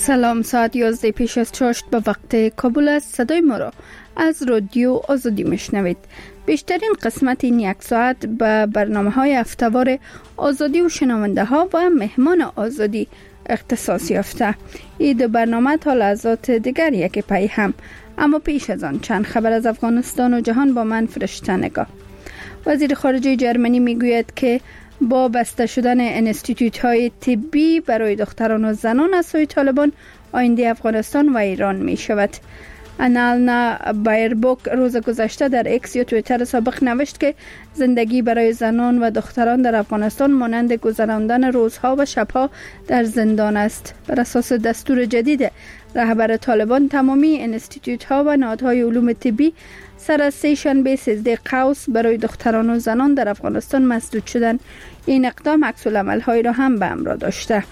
سلام، ساعت 11 پیش از چاشت به وقت کابل است. صدای ما را از رادیو آزادی میشنوید. بیشترین قسمت این یک ساعت به برنامه های هفته‌وار آزادی و شنونده ها و مهمان آزادی اختصاص یافته. این دو برنامه تا لحظات دیگر یکی پی هم، اما پیش از آن چند خبر از افغانستان و جهان با من فرشته نگاه. وزیر خارجه جرمنی میگوید که با بسته شدن انستیتوت های طبی برای دختران و زنان از سوی طالبان آینده افغانستان و ایران می شود. انالنا بایربوک روز گذشته در اکس یا توییتر سابق نوشت که زندگی برای زنان و دختران در افغانستان مانند گذراندن روزها و شبها در زندان است. بر اساس دستور جدید رهبر طالبان تمامی انستیتوت ها و نهادهای علوم طبی سر از سه‌شنبه 13 قوس برای دختران و زنان در افغانستان مسدود شدند. این اقدام عکس العمل‌های را هم به همراه داشته.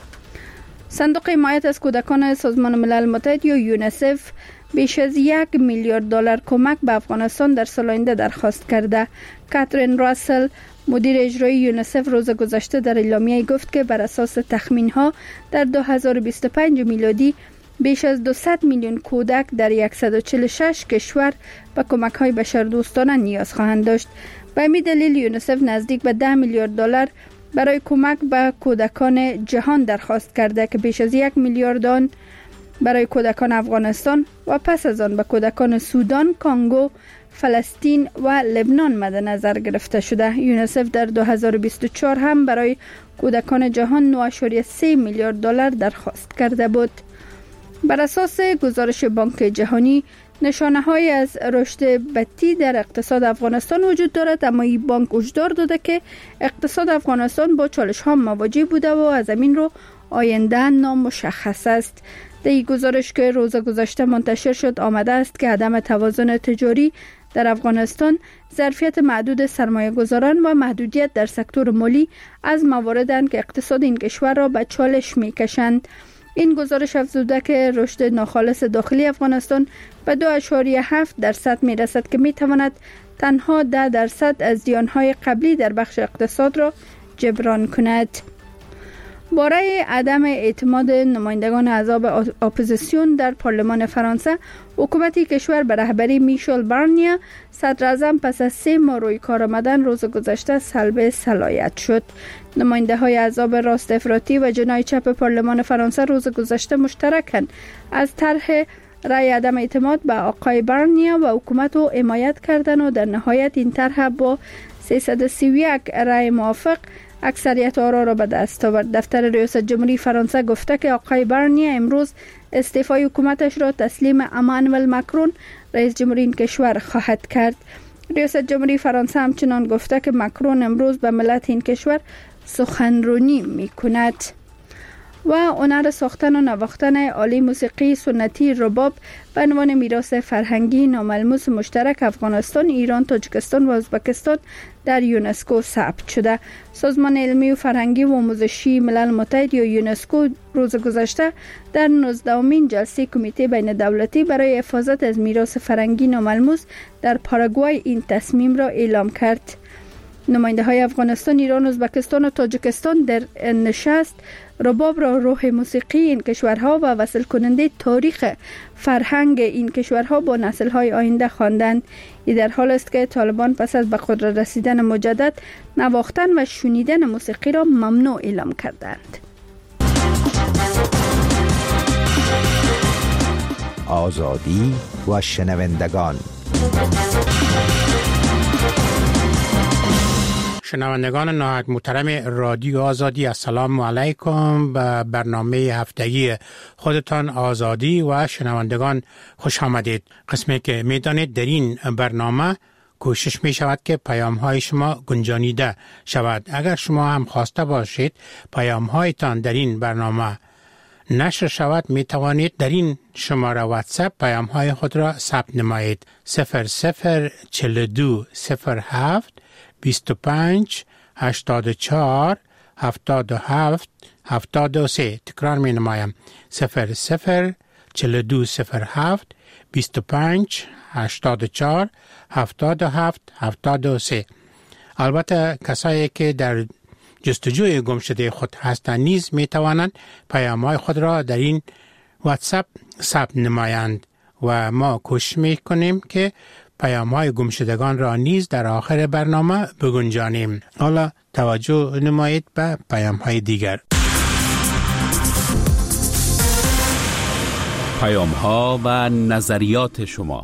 صندوق حمایت از کودکان سازمان ملل متحد یا یونیسف بیش از 1 میلیارد دلار کمک به افغانستان در سال آینده درخواست کرده. کاترین راسل مدیر اجرایی یونیسف روز گذشته در اعلامیه گفت که بر اساس تخمین‌ها در 2025 میلادی بیش از 200 میلیون کودک در 146 کشور به کمک‌های بشردوستانه نیاز خواهند داشت. به همین دلیل یونیسف نزدیک به 10 میلیارد دلار برای کمک به کودکان جهان درخواست کرده که بیش از 1 میلیارد آن برای کودکان افغانستان و پس از آن به کودکان سودان، کانگو، فلسطین و لبنان مد نظر گرفته شده. یونیسف در 2024 هم برای کودکان جهان 9.3 میلیارد دلار درخواست کرده بود. بر اساس گزارش بانک جهانی نشانه‌هایی از رشد بطی در اقتصاد افغانستان وجود دارد، اما این بانک هشدار داده که اقتصاد افغانستان با چالش‌ها مواجه بوده و از همین رو آینده نامشخص است. در این گزارش که روز گذشته منتشر شد آمده است که عدم توازن تجاری در افغانستان، ظرفیت محدود سرمایه‌گذاران و محدودیت در سکتور مالی از مواردند که اقتصاد این کشور را به چالش می‌کشند. این گزارش افزوده که رشد ناخالص داخلی افغانستان به 2.7% میرسد که میتواند تنها 10% از زیانهای قبلی در بخش اقتصاد را جبران کند. باره عدم اعتماد نمایندگان احزاب اپوزیسیون در پارلمان فرانسه، حکومت کشور به رهبری میشل بارنیه صدر اعظم پس از 3 ماه روی کار آمدن روز گذشته سلب صلاحیت شد. نماینده های احزاب راست افراطی و جناح چپ پارلمان فرانسه روز گذشته مشترکاً از طرح رای عدم اعتماد به آقای بارنیه و حکومت رو حمایت کردند و در نهایت این طرح با 331 رای موافق اکثریت آرا را به دست آورد. دفتر ریاست جمهوری فرانسه گفته که آقای بارنیه امروز استعفای حکومتش را تسلیم امانوئل ماکرون رئیس جمهوری این کشور خواهد کرد. ریاست جمهوری فرانسه همچنان گفته که ماکرون امروز به ملت این کشور سخنرانی می‌کند. و هنر ساختن و نواختن آله موسیقی سنتی رباب به عنوان میراث فرهنگی ناملموس مشترک افغانستان، ایران، تاجیکستان و ازبکستان در یونسکو ثبت شده. سازمان علمی و فرهنگی و آموزشی ملل متحد یا یونسکو روز گذشته در 19مین جلسه کمیته بین دولتی برای حفاظت از میراث فرهنگی ناملموس در پاراگوای این تصمیم را اعلام کرد. نماینده های افغانستان، ایران، ازبکستان و تاجیکستان در نشست رباب را روح موسیقی این کشورها و وصل کننده تاریخ فرهنگ این کشورها با نسل های آینده خواندند. این در حال است که طالبان پس از به قدرت رسیدن مجدد نواختن و شنیدن موسیقی را ممنوع اعلام کردند. آزادی و شنوندگان. شنوندگان نهایت محترم رادیو آزادی، السلام علیکم. به برنامه هفتگی خودتان آزادی و شنوندگان خوش آمدید. قسمی که میدانید در این برنامه کوشش می شود که پیام های شما گنجانیده شود. اگر شما هم خواسته باشید پیام هایتان در این برنامه نشر شود، می توانید در این شماره واتساپ پیام های خود را ثبت نمایید. 0042 07 25 84 77 73. تکرار می نمایم. 0042 07 25 84 77 73. البته کسایی که در جستجوی گم شده خود هستند نیز می توانند پیام‌های خود را در این واتساپ ثبت نمایند و ما کوشش میکنیم که پیام‌های گمشدگان را نیز در آخر برنامه بگنجانیم. حالا توجه نمایید به پیام‌های دیگر. پیام‌ها و نظریات شما.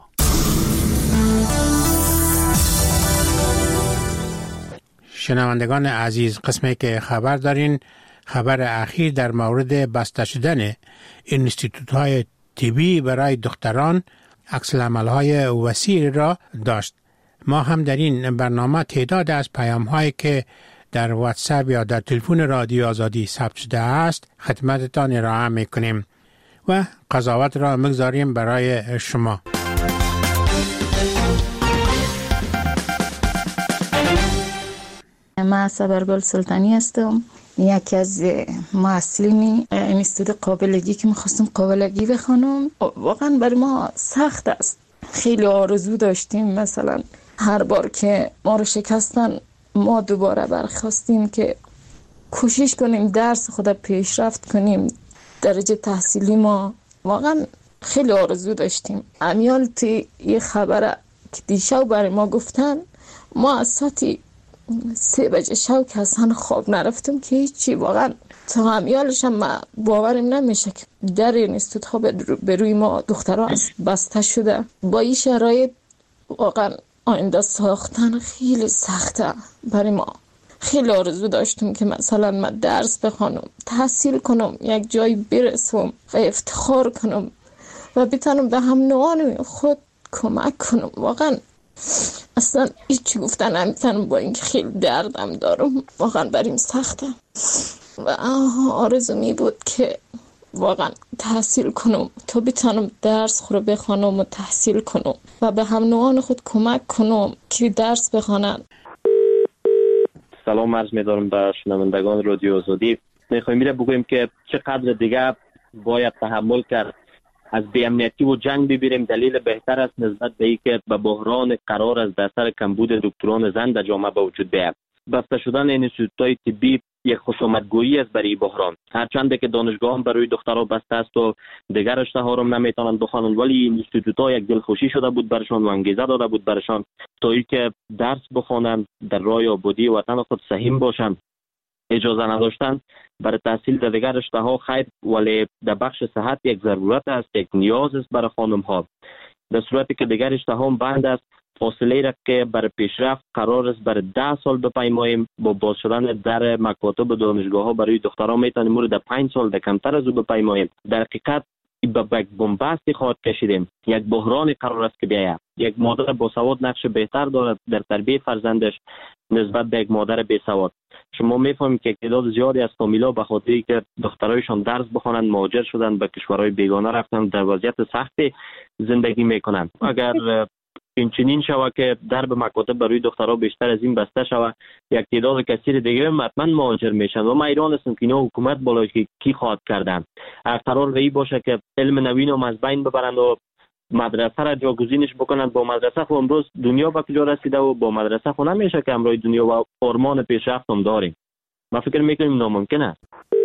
شنوندگان عزیز، قسمی که خبر دارین، خبر اخیر در مورد بسته شدن انستیتوت‌های طبی برای دختران عکس‌العمل‌های وسیع را داشت. ما هم در این برنامه تعداد از پیام‌هایی که در واتساپ یا در تلفن رادیو آزادی ثبت شده است خدمتتان ارائه می‌کنیم و قضاوت را می‌گذاریم برای شما. من صبرگل سلطانی هستم، یکی از محصلین انستیتوت قابلگی که می‌خواستم قابلگی بخونم. واقعا برای ما سخت است. خیلی آرزو داشتیم مثلا هر بار که ما رو شکستن ما دوباره برخواستیم که کوشش کنیم درس خود پیشرفت کنیم، درجه تحصیلی ما واقعا خیلی آرزو داشتیم. امیال تی یه خبره که دیشب برای ما گفتن، ما از ساعتی 3 بجه شب که اصلا خواب نرفتم که هیچی. واقعا تا امیالش هم باورم نمیشه که در انستیتوت ها به روی ما دخترها بسته شده. با این شرایط واقعا آینده ساختن خیلی سخته برای ما. خیلی آرزو داشتم که مثلا من درس بخونم، تحصیل کنم، یک جای برسم و افتخار کنم و بتونم به هم نوعان خود کمک کنم. واقعا اصلا هیچی گفتن نمیتونم با اینکه خیلی دردم دارم. واقعا بریم سخته و آرزو می بود که واقعا تحصیل کنم تا بتونم درس خود بخونم و تحصیل کنم و به هم نوعان خود کمک کنم که درس بخونن. سلام عرض می‌دارم به شنوندگان رادیو آزادی. می‌خوایم بگویم که چقدر دیگه باید تحمل کرد از بی‌امنیتی و جنگ ببینیم. دلیل بهتر است نسبت به اینکه به بحران قرار است در سر کمبود دکتران زن در جامعه به وجود بیاید. بسته شدن انستیتوت‌های طبی یک خصومت‌گویی است برای بحران. هرچند که دانشگاه هم برای دخترها بسته است و دیگر رشته‌ها را نمیتونند بخوانند، ولی انستیتوت‌ها یک دلخوشی شده بود برشان و انگیزه داده بود برشان تا اینکه درس بخوانند، در راه آبادی وطن خود سهیم باشند. اجازه نداشتن برای تحصیل در دیگر رشته‌ها خیر، ولی در بخش صحت یک ضرورت است، یک نیاز است برای خانم‌ها. در صورتی که دیگر رشته‌ها بند است، فاصله را که برای پیشرفت قرار است برای 10 سال بپیماییم، با باز شدن در مکاتب دانشگاه‌ها برای دختران میتونیم مورد 5 سال در کمتر از او بپیماییم. در حقیقت به یک بنبستی خواهد کشیدیم. یک بحرانی قرار است که بیاید. یک مادر باسواد نقش بهتر دارد در تربیت فرزندش نسبت به یک مادر بیسواد. شما میفهمید که تعداد زیادی از فامیل‌ها به خاطر که دخترایشان درس بخوانند مهاجر شدند، به کشورهای بیگانه رفتند، در وضعیت سختی زندگی میکنند. اگر این چنین شود که درب مکاتب برای دخترها بیشتر از این بسته شود، یک تعداد کثیر دیگه حتما مهاجر میشن و من ایران هستم که اینا حکومت بالای کی خواهد کردن. اگر قرار به این باشه که علم نوین رو از بین ببرند و مدرسه را جاگزینش بکنند با مدرسه، خو امروز دنیا به کجا رسیده و با مدرسه خو نمیشه که امروز دنیا و آرمان پیشرفت هم داریم. من فکر میکنم ناممکن است.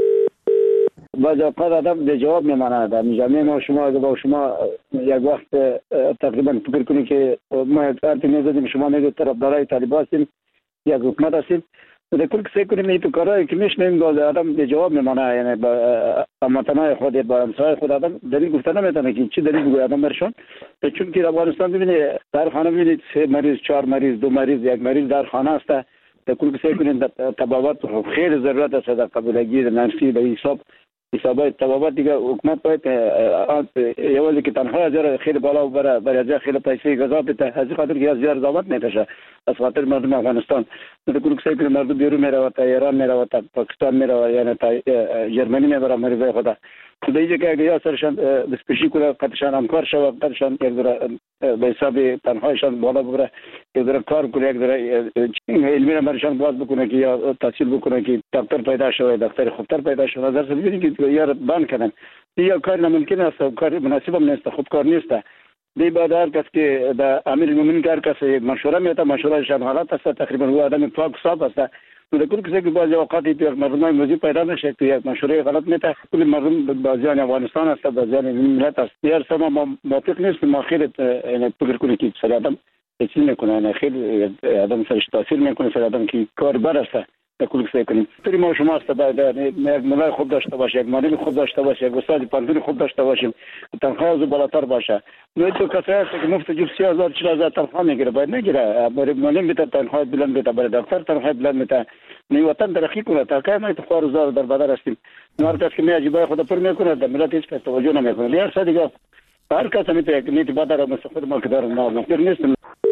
بعضی اوقات آدم به جواب میماند. میگم ما شما اگه با شما یک وقت تقریبا فکر کنید که ما ارتباطی نداریم، شما میگید طرفدارای طالبان هستیم، یک حکومت هستیم، در کل که کاری می تو کارایی که میشنیم آدم به جواب میمانه. یعنی با هموطنای خود با همسایه خود آدم دلیل گفتن نمیتونه که چی دلیل بگه آدم برشون. چون که افغانستان ببینید در خانه ببینید 3 مریض 4 مریض 2 مریض 1 مریض در خانه است. در کل که کنید تبابات خیلی ضرورت است در قبولگی نفسی به حسابای تبابات دیگه حکومت باید یوالی که تنها هزار خیلی بالا و برای هزار خیلی پیسه غذا بده، از خاطر که هزار زحمت نکشه، از خاطر مردم افغانستان در کل که مردم بیرون میره تا ایران میره تا پاکستان میره، یعنی تا جرمنی میبره مریضای خدا خدا اینجا که اگه سرشان دستپیشی کنه قدشان همکار شود، قدشان یک ذره به حساب تنهایشان بالا ببره، یک ذره کار کنه، یک ذره علمی را برشان باز بکنه که یا تحصیل بکنه که دکتر پیدا شود، دکتر خوبتر پیدا شود. از اصل ببینید که یار بند کردن یا کار ناممکن است، کار مناسب هم نیست، خوب کار نیست. دی بعد هر کس که در امیر المؤمنین هر کس یک مشوره میده، مشورهش حالات است، تقریبا او آدم پاک صاف است، کل کسی که بعضی اوقات تو یک مردم موضوع پیدا نشه تو یک مشروع غلط میته کل مردم بازیان افغانستان است بازیان ملت است هر سما ما موافق نیست ما خیر یعنی فکر کنیم که سر آدم چیزی میکنه نه خیر آدم سرش تاثیر میکنه سر آدم که کاربر است کل کسی کنیم توی ما شما است باید یک ملای خوب داشته باشه یک معلم خوب داشته باشه یک استاد پانتون خوب داشته باشیم تنخواه از بالاتر باشه نه تو کسی است که مفت جیب 30,000 40,000 تنخواه میگیره باید نگیره برای معلم بیت تنخواه بلند بیت برای دکتر تنخواه بلند بیت نه وطن ترقی کنه تا که ما تو خوارزار در بدر هستیم نارت که میاجبای خدا پر میکنه در ملت هیچ توجه نمیکنه هر څه دیگه هر کس میته یک نیت بدر مستفید ما که در ما نیست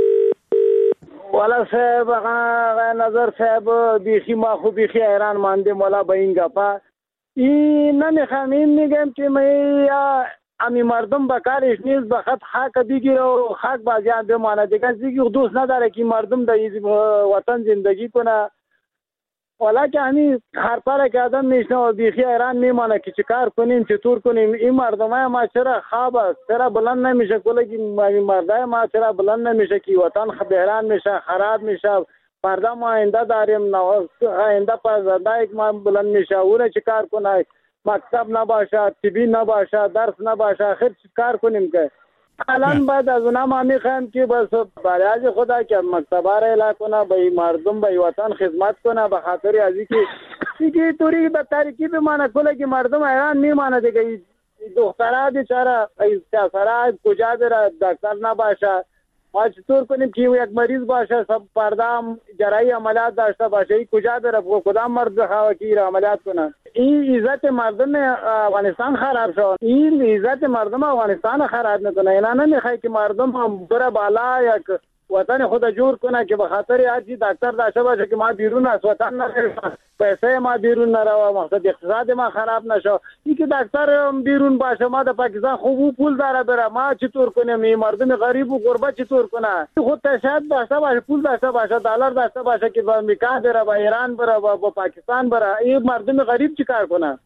والا صاحب نظر صاحب بیخی ما خوب بیخی حیران ماندیم والا به این گپا این نمیخوام این میگم که امی مردم به کارش نیست به خط حق بگیره و حق بازیان بمانه دیگه دیگه دوست نداره که مردم در وطن زندگی کنه والا که همین هر پاره که آدم میشنه و بیخی حیران میمانه که چه کار کنیم چطور کنیم این مردمه ما چرا خواب است چرا بلند نمیشه کلا که مردای ما چرا بلند نمیشه که وطن بحران میشه خراب میشه فردا ما آینده داریم آینده پرزنده یک ما بلند میشه اونه چه کار کنه مکتب نباشه طبی نباشه درس نباشه خیر چه کار کنیم که الان بعد از اونها ما میخوایم که بس برای خدا که مکتبه را اعلام کنه به مردم به وطن خدمت کنه به خاطر از اینکه طوری به تاریکی بمانه کلا که مردم ایران میمانه دیگه دخترها بیچاره سرا کجا بره دکتر نباشه ما چطور کنیم که یک مریض باشه سب پردام جراحی عملیات داشته باشه این کجا بره کدام مرد بخواه که عملیات کنه این عزت مردم افغانستان خراب شد این عزت مردم افغانستان خراب میکنه اینا نمیخواد که مردم هم بره بالا یک وطن خود جور کنه که به خاطر هر چیز دکتر داشته باشه که ما بیرون از وطن نریم پیسه ما بیرون نرو مقصد اقتصاد ما خراب نشو این که دکتر بیرون باشه ما در پاکستان خوب پول داره بره ما چطور کنیم این مردم غریب و غربت چطور کنه خود تشهد داشته باشه پول داشته باشه دلار داشته باشه که به امریکا بره به ایران بره به پاکستان بره این مردم غریب چیکار کنه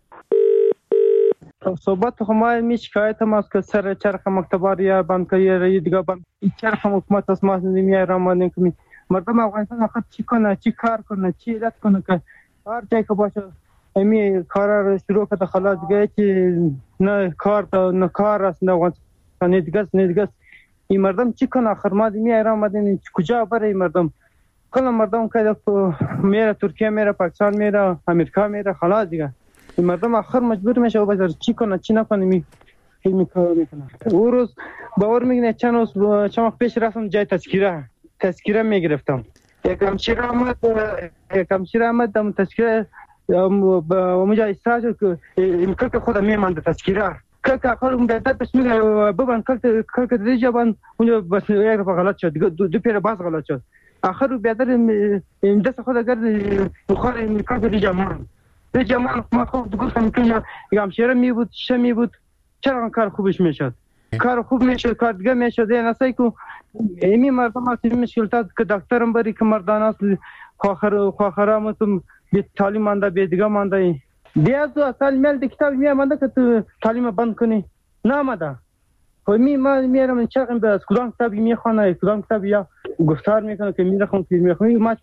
صحبت ما می شکایت ما است که سر چرخ مکتبار یا بانکایی دیگه بانک چرخ حکومت است ما نمیای رامانه که مردم افغانستان آخر چی کنه چی کار کنه چی علت کنه که هر جای که باشه امی کار رو شروع کرده خلاص دیگه که نه کار است نه افغانستان دیگه این مردم چی کنه آخر ما نمیای رامانه کجا بره این مردم کل مردم که میره ترکیه میره پاکستان میره امریکا میره خلاص دیگه این مردم آخر مجبور میشه و بذار چی کنه چی نکنه می کار میکنه او روز باور میگنه چند وقت پیش رفتم جای تذکره میگرفتم یک همشیر آمد دم تذکره اونجا ایستاد که این کلک خودم میمانده تذکره کلک آخر اون بیادت بس میگه ببن کلک دیجا بان اونجا بس یک دفعه غلط شد دو پیر باز غلط شد آخر بیادت این دست خود گرد بخار این کلک دیجا مان ما خوب گفتم که همشیره می بود چرا کار خوبش میشد کار خوب میشد کار دیگه میشد این اصلا که ایمی مردم هستی مشکلات که دکترم بری که مردان هست خواهرامتون به تعلیم مانده به دیگه مانده دیاز دو سال میل دی کتاب میامده که تو تعلیم بند کنی نامده خب ما میرم چرا به از کدام کتابی میخوانه کدام کتابی یا گفتار میکنه که میخوام که میخوام ما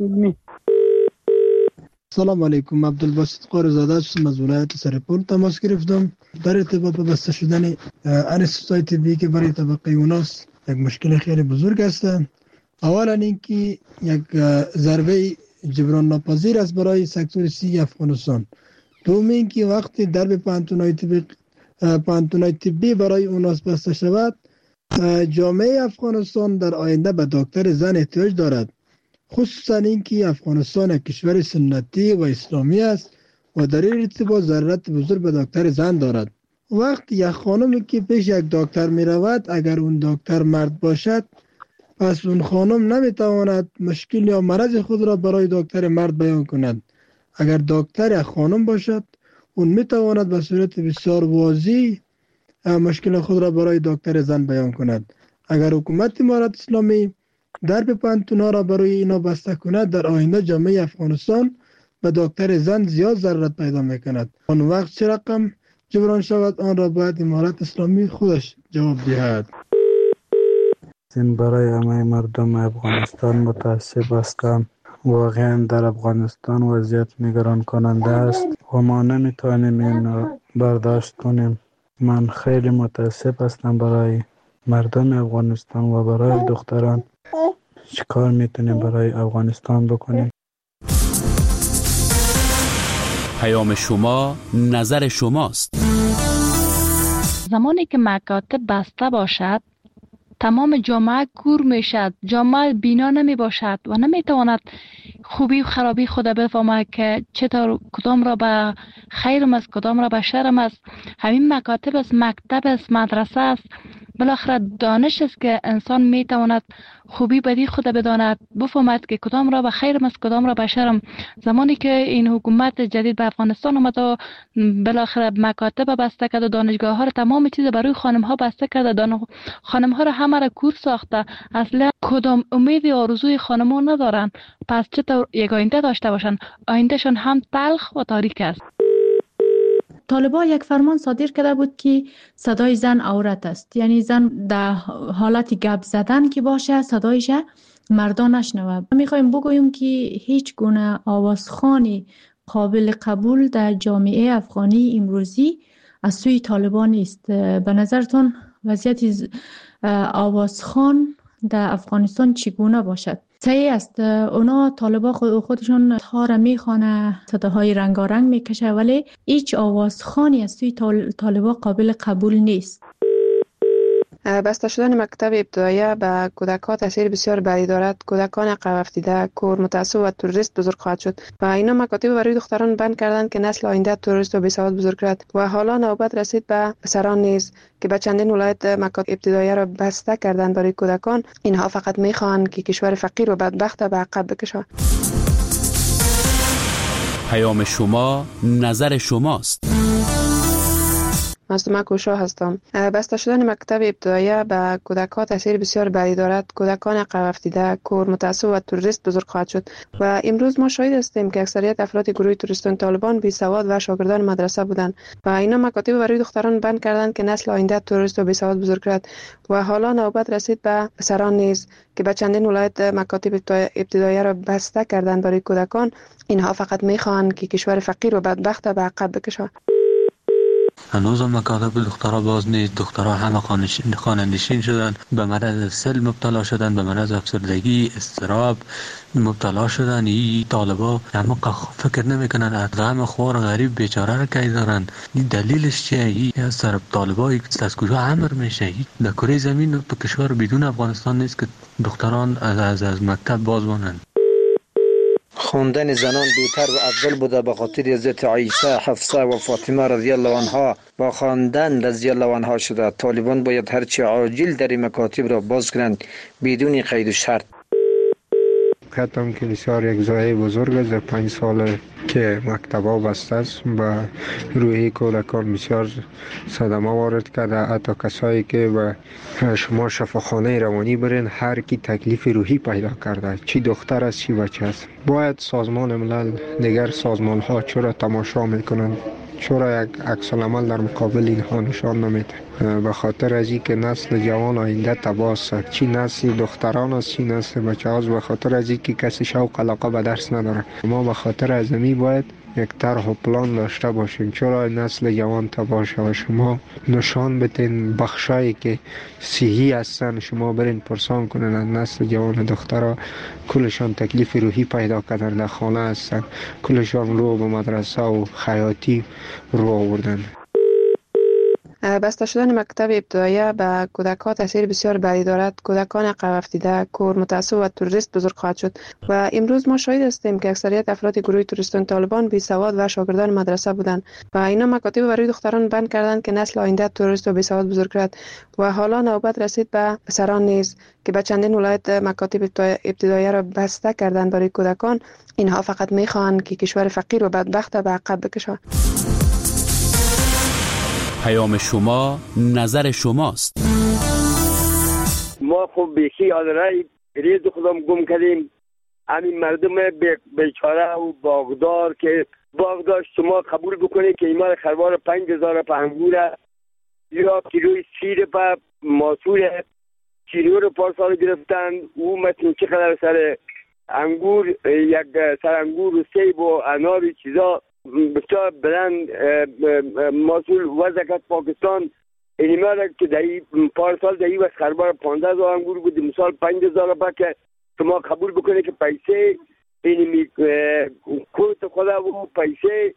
سلام علیکم عبدالباسط قارزاده هستم از ولایت سرپل تماس گرفتم در ارتباط به بسته شدن انستیتوهای طبی که برای طبقه اوناس یک مشکل خیلی بزرگ است. اولا اینکه یک ضربه جبران ناپذیر است برای سکتور سی افغانستان. دوم اینکه وقتی درب پانتونای طبی برای اوناس بسته شود جامعه افغانستان در آینده به دکتر زن احتیاج دارد، خصوصا اینکه افغانستان یک کشور سنتی و اسلامی است و در این ارتباط ضرورت بزرگ به دکتر زن دارد. وقتی یک خانمی که پیش یک دکتر می رود اگر اون دکتر مرد باشد پس اون خانم نمی تواند مشکل یا مرض خود را برای دکتر مرد بیان کند. اگر دکتر یک خانم باشد اون می تواند به صورت بسیار واضح مشکل خود را برای دکتر زن بیان کند. اگر حکومت امارت اسلامی درب پانتونا را برای اینا بسته کند در آینده جامعه افغانستان به دکتر زن زیاد ضرورت پیدا میکند. آن وقت چه رقم جبران شود آن را باید امارت اسلامی خودش جواب دهد. این برای همه مردم افغانستان متاسف هستم واقعا در افغانستان وضعیت نگران کننده است و ما نمیتوانیم این برداشت کنیم. من خیلی متاسف هستم برای مردم افغانستان و برای دختران. چیکار میتونیم برای افغانستان بکنیم؟ پیام شما نظر شماست. زمانی که مکاتب بسته باشد تمام جامعه کور میشد، جامعه بینا نمی باشد و نمی تواند خوبی و خرابی خود بفهمد که چطور کدام را به خیرم است کدام را به شرم است. همین مکاتب است، مکتب است، مدرسه است، بالاخره دانش است که انسان می تواند خوبی بدی خود بداند، بفهمد که کدام را به خیرم است کدام را به شرم. زمانی که این حکومت جدید به افغانستان آمد و بالاخره مکاتب بسته کرد و دانشگاه ها را تمام چیز برای خانم ها بسته کرد، خانم ها را همه را کور ساخته، اصلا کدام امید و آرزوی خانم ها ندارن. پس چطور یک آینده داشته باشن؟ آیندهشان هم تلخ و تاریک است. طالبان یک فرمان صادر کرده بود که صدای زن عورت است، یعنی زن در حالت گپ زدن که باشه صدایش مردان نشنوه. میخوایم بگوییم که هیچ گونه آوازخوانی قابل قبول در جامعه افغانی امروزی از سوی طالبان نیست. به نظرتون وضعیت آوازخوان در افغانستان چگونه باشد؟ صحیح است، اونا طالبان خودشون تار میخوانه، صداهای رنگارنگ میکشه، ولی هیچ آوازخوانی از سوی طالبان قابل قبول نیست. بسته شدن مکتب ابتدایی به کودکان تاثیر بسیار بدی دارد. کودکان عقب افتاده، کور، متعصب و تروریست بزرگ خواهد شد و اینا مکاتب برای دختران بند کردند که نسل آینده تروریست و بیسواد بزرگ کرد و حالا نوبت رسید به پسران نیز که به چندین ولایت مکاتب ابتدایی را بسته کردند برای کودکان. اینها فقط میخواهند که کشور فقیر و بدبخت به عقب بکشند. پیام شما نظر شماست. مصدومه کوشا هستم. بسته شدن مکتب ابتدایی به کودکان تاثیر بسیار بدی دارد. کودکان عقب افتاده، کور، متعصب و تروریست بزرگ خواهد شد و امروز ما شاهد هستیم که اکثریت افراد گروه تروریستان طالبان بی سواد و شاگردان مدرسه بودند و اینا مکاتب برای دختران بند کردند که نسل آینده تروریست و بی سواد بزرگ کرد و حالا نوبت رسید به پسران نیز که به چندین ولایت مکاتب ابتدایی را بسته کردند برای کودکان. اینها فقط میخواهند که کشور فقیر و بدبخت به عقب بکشند. هنوز هم مکاتب دخترها باز نیست. دخترها همه خانه‌نشین شدن، به مرض سل مبتلا شدن، به مرض افسردگی، اضطراب مبتلا شدن. این طالبا همه فکر نمیکنن از غم خوار غریب بیچاره را کی دارن. این دلیلش چیه؟ این از طرف طالبا از کجا امر میشه؟ در کره زمین تو کشور بدون افغانستان نیست که دختران از مکتب باز مانند. خواندن زنان بهتر و افضل بوده به خاطر حضرت عایشه، حفصه و فاطمه رضی الله عنها با خواندن رضی الله عنها شده. طالبان باید هرچی عاجل در مکاتب را باز کنند بدون قید و شرط. حتم که بسیار یک ضایعه بزرگ است. در 5 سال که مکتبا بسته است به روحی کودکان بسیار صدمه وارد کرده. حتی کسایی که به شما شفاخانه روانی برین هر کی تکلیف روحی پیدا کرده، چی دختر است چی بچه است. باید سازمان ملل دیگر سازمان ها چرا تماشا میکنند، چرا یک عکس العمل در مقابل اینها نشان نمیده؟ به خاطر از اینکه نسل جوان آینده تباه است، چی نسل دختران است چی نسل بچه هاست. به خاطر از اینکه کسی شوق علاقه به درس نداره. ما به خاطر ازمی باید یک طرح و پلان داشته باشیم چرا نسل جوان تباه شود. شما نشان بدین بخشایی که صحیح هستن، شما برین پرسان کنین نسل جوان دخترها کلشان تکلیف روحی پیدا کردن، در خانه هستن، کلشان رو به مدرسه و خیاطی رو آوردن. بسته شدن مکتب ابتدایی به کودکان تاثیر بسیار بدی دارد. کودکان عقب افتاده، کور، متعصب و تروریست بزرگ خواهد شد و امروز ما شاهد هستیم که اکثریت افراد گروه تروریستان طالبان بی سواد و شاگردان مدرسه بودند و اینا مکاتب برای دختران بند کردند که نسل آینده تروریست و بی سواد بزرگ کرد و حالا نوبت رسید به پسران نیز که به چندین ولایت مکاتب ابتدایی را بسته کردند برای کودکان. اینها فقط میخواهند که کشور فقیر و بدبخت به عقب بکشند. پیام شما نظر شماست. ما خب بیخی آدرای رید خودم گم کردیم. همین مردم بیچاره و باغدار که باغدار شما قبول بکنید که ایمان خروار 5000 پنگوره یا کیلوی سیر پا ماسور کیلو رو پارسال گرفتن. او متن چقدر سر انگور، یک سر انگور و سیب و انار و چیزا بسیار بلند مسئول وزکت پاکستان اینما را که در پارسال در این وقت خربار 15,000 انگور بود، مثال 5,000 با که شما قبول بکنه که پیسه اینمی کوت خدا و پیسه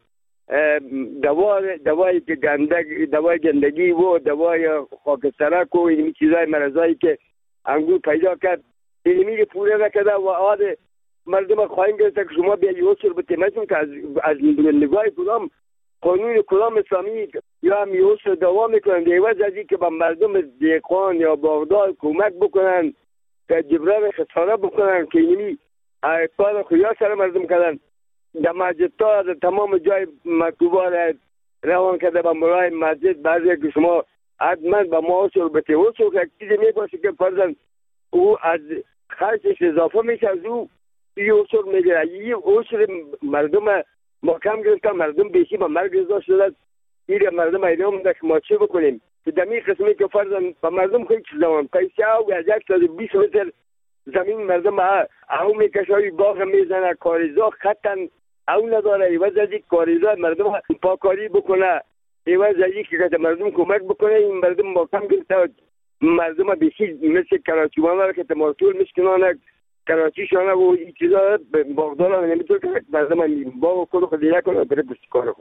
دوای که دوای گندگی و دوای خاکسترک و اینمی چیزای مرضایی که انگور پیدا کرد اینمی که پوره نکده و آده مردم خواهیم گرفته که شما بیا یوسر بتیمتون که از نگاه کدام قانون کدام اسلامی یا هم یوسر دوام میکنن دیوز از این که با مردم دیقان یا باغدار کمک بکنن که جبران خساره بکنن که اینمی کار خویا سر مردم کردن در مسجد تا در تمام جای مکتوبات روان کرده با مرای مسجد بعضی که شما حتما با ما اوسر بتیوسر که چیزی میباشه که فرزن او از خرچش اضافه میشه از او یه اوسر میگیره یه اوسر مردم ما کم گرفتن مردم بیشی با مرگ رضا شده ایره مردم ایره همونده که ما چه بکنیم که دمی قسمی که فرزن با مردم خیلی چیز دوان پیسی او از 120 متر زمین مردم او میکشه های باغ میزنه کاریزا خطن او نداره ایوز از یک کاریزا مردم پاکاری بکنه ایوز از یک که مردم کمک بکنه این مردم ما کم گرفته مردم بیشی مثل کراچیوانه که تمارتول میشکنانه کراچی شانه و این چیزا باغداران نمیتونه که مردم باغ خود خودی نکنه بره بستی کارو.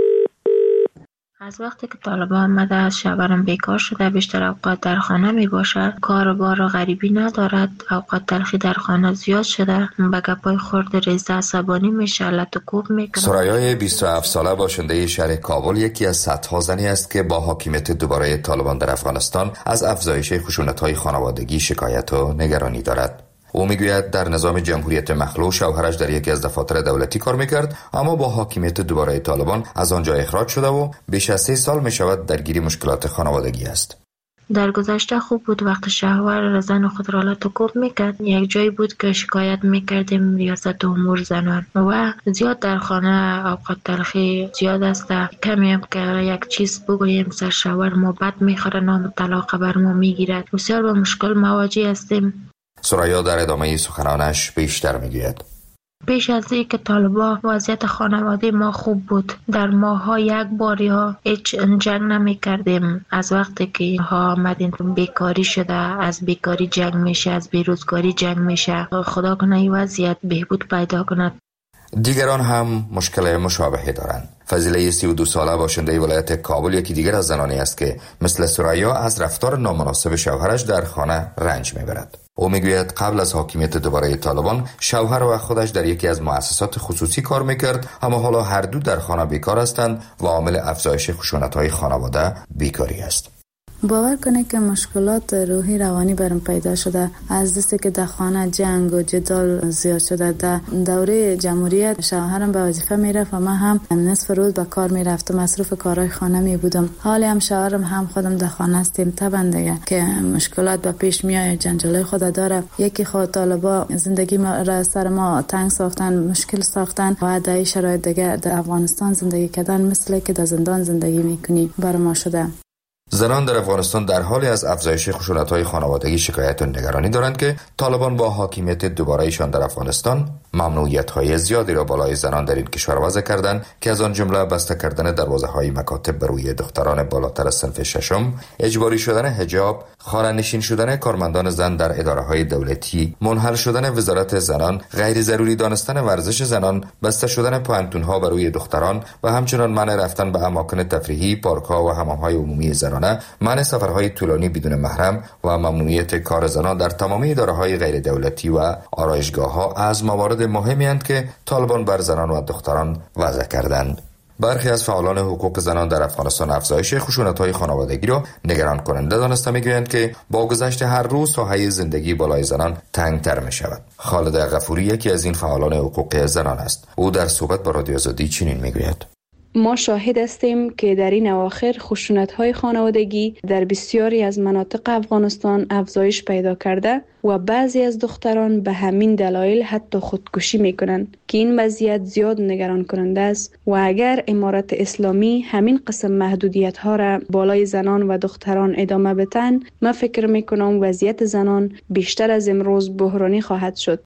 از وقتی که طالبان آمده از شوهرم بیکار شده بیشتر اوقات در خانه می باشد، کار و بار غریبی ندارد، اوقات تلخی در خانه زیاد شده، به گپای خورد ریزه عصبانی میشه، لط و کوب میکنه. سرایای 27 ساله باشنده شهر کابل یکی از صدها زنی است که با حاکمیت دوباره طالبان در افغانستان از افزایش خشونت‌های خانوادگی شکایت و نگرانی دارد. او میگوید در نظام جمهوریت مخلوع شوهرش در یکی از دفاتر دولتی کار میکرد اما با حاکمیت دوباره طالبان از آنجا اخراج شده و بیش از 3 سال میشود درگیر مشکلات خانوادگی است. در گذشته خوب بود وقت شوهر زن خود را لط و کوب میکرد. یک جایی بود که شکایت میکردیم ریاست امور زنان و زیاد در خانه اوقات تلخی زیاد است. کمی هم که یک چیز بگوییم سر شوهر ما بد میخوره نام طلاق بر ما میگیرد. بسیار با مشکل مواجه هستیم. سریا در ادامه سخنانش بیشتر میگوید پیش از این که طالبان وضعیت خانواده ما خوب بود. در ماها یک باری ها هیچ جنگ نمی کردیم. از وقتی که ها آمدین بیکاری شده، از بیکاری جنگ میشه، از بیروزگاری جنگ میشه. خدا کنه این وضعیت بهبود پیدا کند. دیگران هم مشکل مشابهی دارند. فضیله 32 ساله باشنده ولایت کابل یکی دیگر از زنانی است که مثل سریا از رفتار نامناسب شوهرش در خانه رنج میبرد. او میگوید قبل از حاکمیت دوباره طالبان شوهر و خودش در یکی از مؤسسات خصوصی کار میکرد اما حالا هر دو در خانه بیکار هستند و عامل افزایش خشونت‌های خانواده بیکاری است. باور کنه که مشکلات روحی روانی برام پیدا شده از دستی که در خانه جنگ و جدال زیاد شده. در دوره جمهوریت شوهرم به وظیفه میرفت و من هم نصف روز به کار میرفتم، مصروف کارهای خانه می بودم. حالی هم شوهرم هم خودم در خانه هستیم طبعا دیگه که مشکلات به پیش میاد، جنجالای خود داره. یکی خود طالبا زندگی ما را سر ما تنگ ساختن، مشکل ساختن و در شرایط دیگه در افغانستان زندگی کردن مثل که در زندان زندگی میکنی بر ما شده. زنان در افغانستان در حالی از افزایش خشونت‌های خانوادگی شکایت و نگرانی دارند که طالبان با حاکمیت دوباره‌ایشان در افغانستان ممنوعیت‌های زیادی را بالای زنان در این کشور وضع کردند که از آن جمله بسته کردن دروازه‌های مکاتب بر روی دختران بالاتر از صنف ششم، اجباری شدن حجاب، خانه‌نشین شدن کارمندان زن در اداره‌های دولتی، منحل شدن وزارت زنان، غیر ضروری دانستن ورزش زنان، بسته شدن پانتون‌ها بر روی دختران و همچنین منع رفتن به اماکن تفریحی، پارک‌ها و حمام‌های عمومی زنان، منع سفرهای طولانی بدون محرم و ممنوعیت کار زنان در تمام اداره‌های غیر دولتی و آرایشگاه‌ها از موارد مهمی اند که طالبان بر زنان و دختران وضع کردند. برخی از فعالان حقوق زنان در افغانستان افزایش خشونت‌های خانوادگی را نگران کننده دانسته می‌گویند که با گذشت هر روز ساحه زندگی بالای زنان تنگ‌تر می‌شود. خالد غفوری یکی از این فعالان حقوق زنان است. او در صحبت با رادیو آزادی چنین می‌گوید: ما شاهد هستیم که در این اواخر خشونت‌های خانوادگی در بسیاری از مناطق افغانستان افزایش پیدا کرده و بعضی از دختران به همین دلایل حتی خودکشی می‌کنند که این وضعیت زیاد نگران کننده است و اگر امارت اسلامی همین قسم محدودیت‌ها را بالای زنان و دختران ادامه بدن، من فکر می‌کنم وضعیت زنان بیشتر از امروز بحرانی خواهد شد.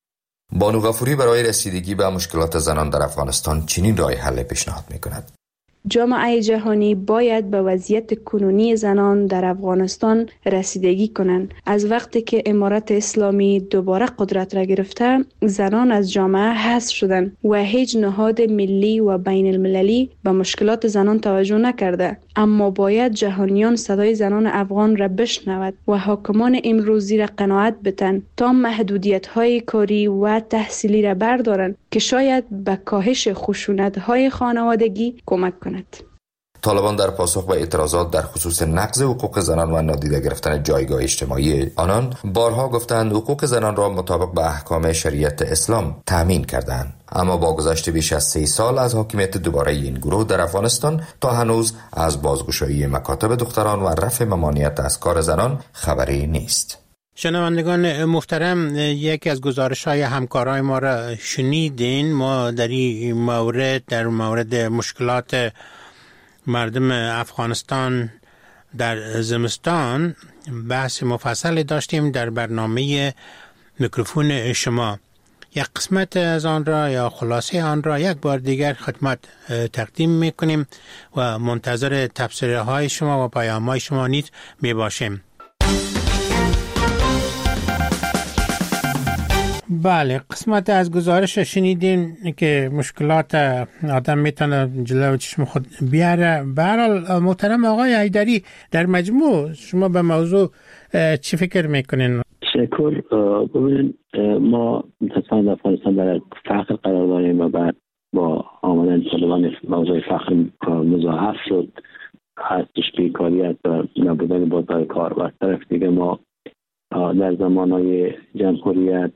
بانو غفوری برای رسیدگی به مشکلات زنان در افغانستان چنین راه حل پیشنهاد می‌کند. جامعه جهانی باید به وضعیت کنونی زنان در افغانستان رسیدگی کنند. از وقتی که امارت اسلامی دوباره قدرت را گرفته، زنان از جامعه حذف شدند و هیچ نهاد ملی و بین المللی به مشکلات زنان توجه نکرده. اما باید جهانیان صدای زنان افغان را بشنود و حاکمان امروزی را قناعت بدن تا محدودیت‌های کاری و تحصیلی را بردارند که شاید به کاهش خشونت‌های خانوادگی کمک کند. طالبان در پاسخ به اعتراضات در خصوص نقض حقوق زنان و نادیده گرفتن جایگاه اجتماعی آنان بارها گفتند حقوق زنان را مطابق به احکام شریعت اسلام تأمین کردند. اما با گذشت بیش از 3 سال از حاکمیت دوباره این گروه در افغانستان تا هنوز از بازگشایی مکاتب دختران و رفع ممانعت از کار زنان خبری نیست. شنوندگان محترم، یکی از گزارش‌های همکارای ما را شنیدین. ما در این مورد مشکلات مردم افغانستان در زمستان بحث مفصل داشتیم در برنامه میکروفون شما. یک قسمت از آن را یا خلاصه آن را یک بار دیگر خدمت تقدیم میکنیم و منتظر تبصره های شما و پیام های شما نیز می باشیم. بله، قسمت از گزارش شنیدین که مشکلات آدم میتونه جلو چشم خود بیاره. به هر حال محترم آقای حیدری، در مجموع شما به موضوع چی فکر میکنین؟ تشکر. ببینید، ما متاسفانه در افغانستان در فقر قرار داریم و بعد با آمدن طالبان موضوع فقر مضاعف شد، هستش بیکاری است و نبودن بازار کار. و از طرف دیگه ما در زمانهای جمهوریت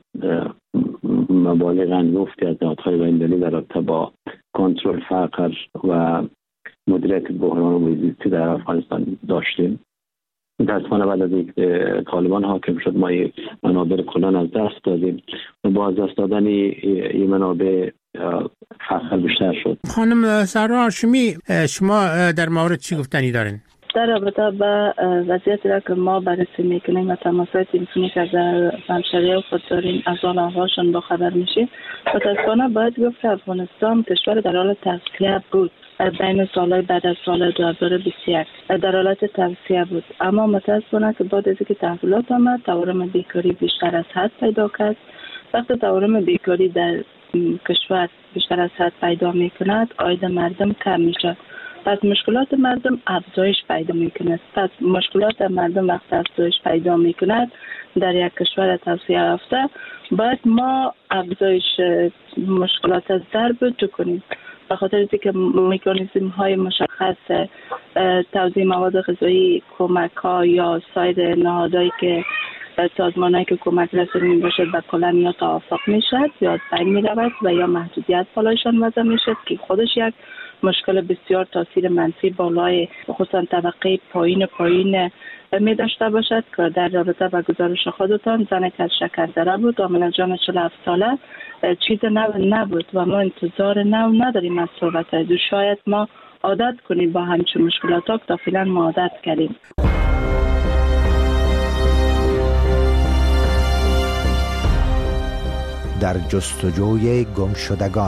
مبالغ انگفتی از نهادهای بین‌المللی در رابطه با کنترل فقر و مدیریت بحران محیط در افغانستان داشتیم. متاسفانه بعد از اینکه طالبان حاکم شد ما منابع کلان از دست دادیم و با از دست دادن این منابع فقر بیشتر شد. خانم سرا هاشمی، شما در مورد چی گفتنی دارین؟ در رابطه با وضعیتی را که ما بررسی میکنیم و تماسات تلفنی که در همشهریه خود داریم از حال احوالشان با خبر میشیم، متاسفانه باید گفت که افغانستان کشور در حال توسعه بود. بین سالهای بعد از سال 2021 در حالت توسعه بود، اما متاسفانه که بعد از اینکه تحولات آمد تورم بیکاری بیشتر از حد پیدا کرد. وقتی تورم بیکاری در کشور بیشتر از حد پیدا میکند، عاید مردم کم میشه، پس مشکلات مردم افزایش پیدا میکند. پس مشکلات مردم وقتی افزایش پیدا میکند در یک کشور توسعه یافته، باید ما افزایش مشکلات از ضرب تو کنیم. به خاطر اینکه مکانیزم های مشخص توزیع مواد غذایی، کمک ها یا سایر نهادهایی که سازمانهایی که کمک رسانی می باشد و کلان یا توافق می شد یا از بین می رود و یا محدودیت بالایشان وضع می شد که خودش یک مشکل بسیار تاثیر منفی بالای خصوصا طبقه پایین می داشته باشد که در رابطه با گزارش خودتان زن که از شکردره بود و جان 47 ساله چیز نو نبود و ما انتظار نو نداریم از صحبت از او. شاید ما عادت کنیم با همچون مشکلات ها که تا فعلا ما عادت کردیم. در جستجوی گمشدگان.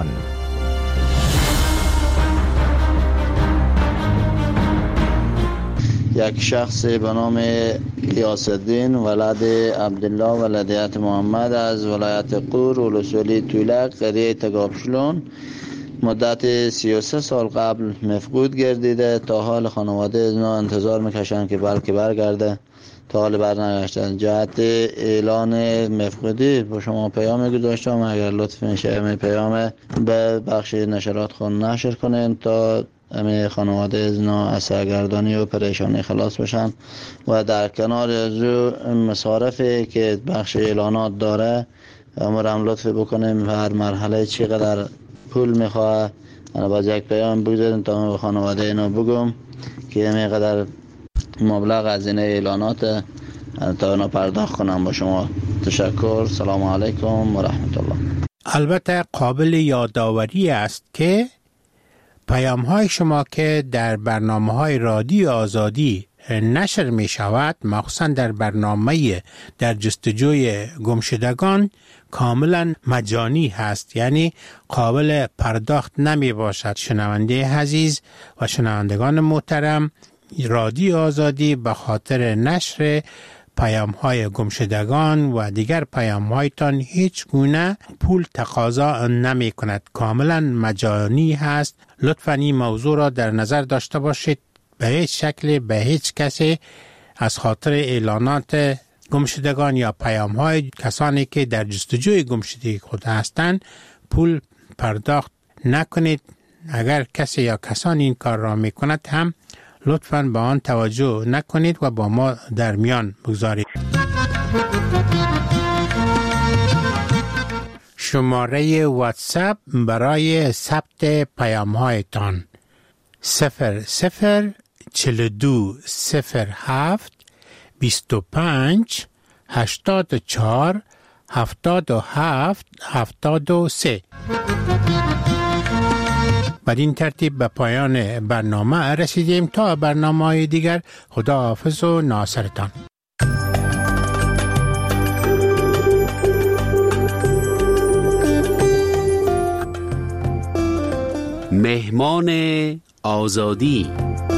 یک شخص به نام غیاث‌الدین ولد عبدالله ولدیت محمد از ولایت قور ولسوالی تولک قریه تگابشلون مدت 33 سال قبل مفقود گردیده. تا حال خانواده اینا انتظار میکشن که بلکه برگرده، تا حال برنگشتن. جهت اعلان مفقودی با شما پیام گذاشتم، اگر لطف میشه پیام به بخش نشرات خون نشر کنین تا همه خانواده اینا از سرگردانی و پریشانی خلاص بشن و در کنار از مصارفی که بخش اعلانات داره امرم لطف بکنیم هر مرحله چقدر پول میخواه انا باز یک پیام بگذاریم تا به خانواده اینا بگم که همینقدر مبلغ از این اعلانات تا اینا پرداخت کنم. با شما تشکر. سلام علیکم و رحمت الله. البته قابل یادآوری است که پیام های شما که در برنامه های رادیو آزادی نشر می شود، مخصوصا در برنامه در جستجوی گمشدگان، کاملا مجانی هست، یعنی قابل پرداخت نمی باشد. شنونده عزیز و شنوندگان محترم، رادیو آزادی به خاطر نشر پیام‌های گمشدگان و دیگر پیام‌هایتان هیچ گونه پول تقاضا نمی کند، کاملا مجانی هست. لطفاً این موضوع را در نظر داشته باشید. به هیچ شکل به هیچ کسی از خاطر اعلانات گمشدگان یا پیام‌های کسانی که در جستجوی گمشدگی خود هستند پول پرداخت نکنید. اگر کسی یا کسانی این کار را می کند هم لطفاً به آن توجه نکنید و با ما در میان بگذارید. شماره واتساپ برای ثبت پیام‌هایتان 004207 25 84 77 73. بدین ترتیب به پایان برنامه رسیدیم. تا برنامه‌های دیگر، خداحافظ و ناصرتان. مهمان آزادی.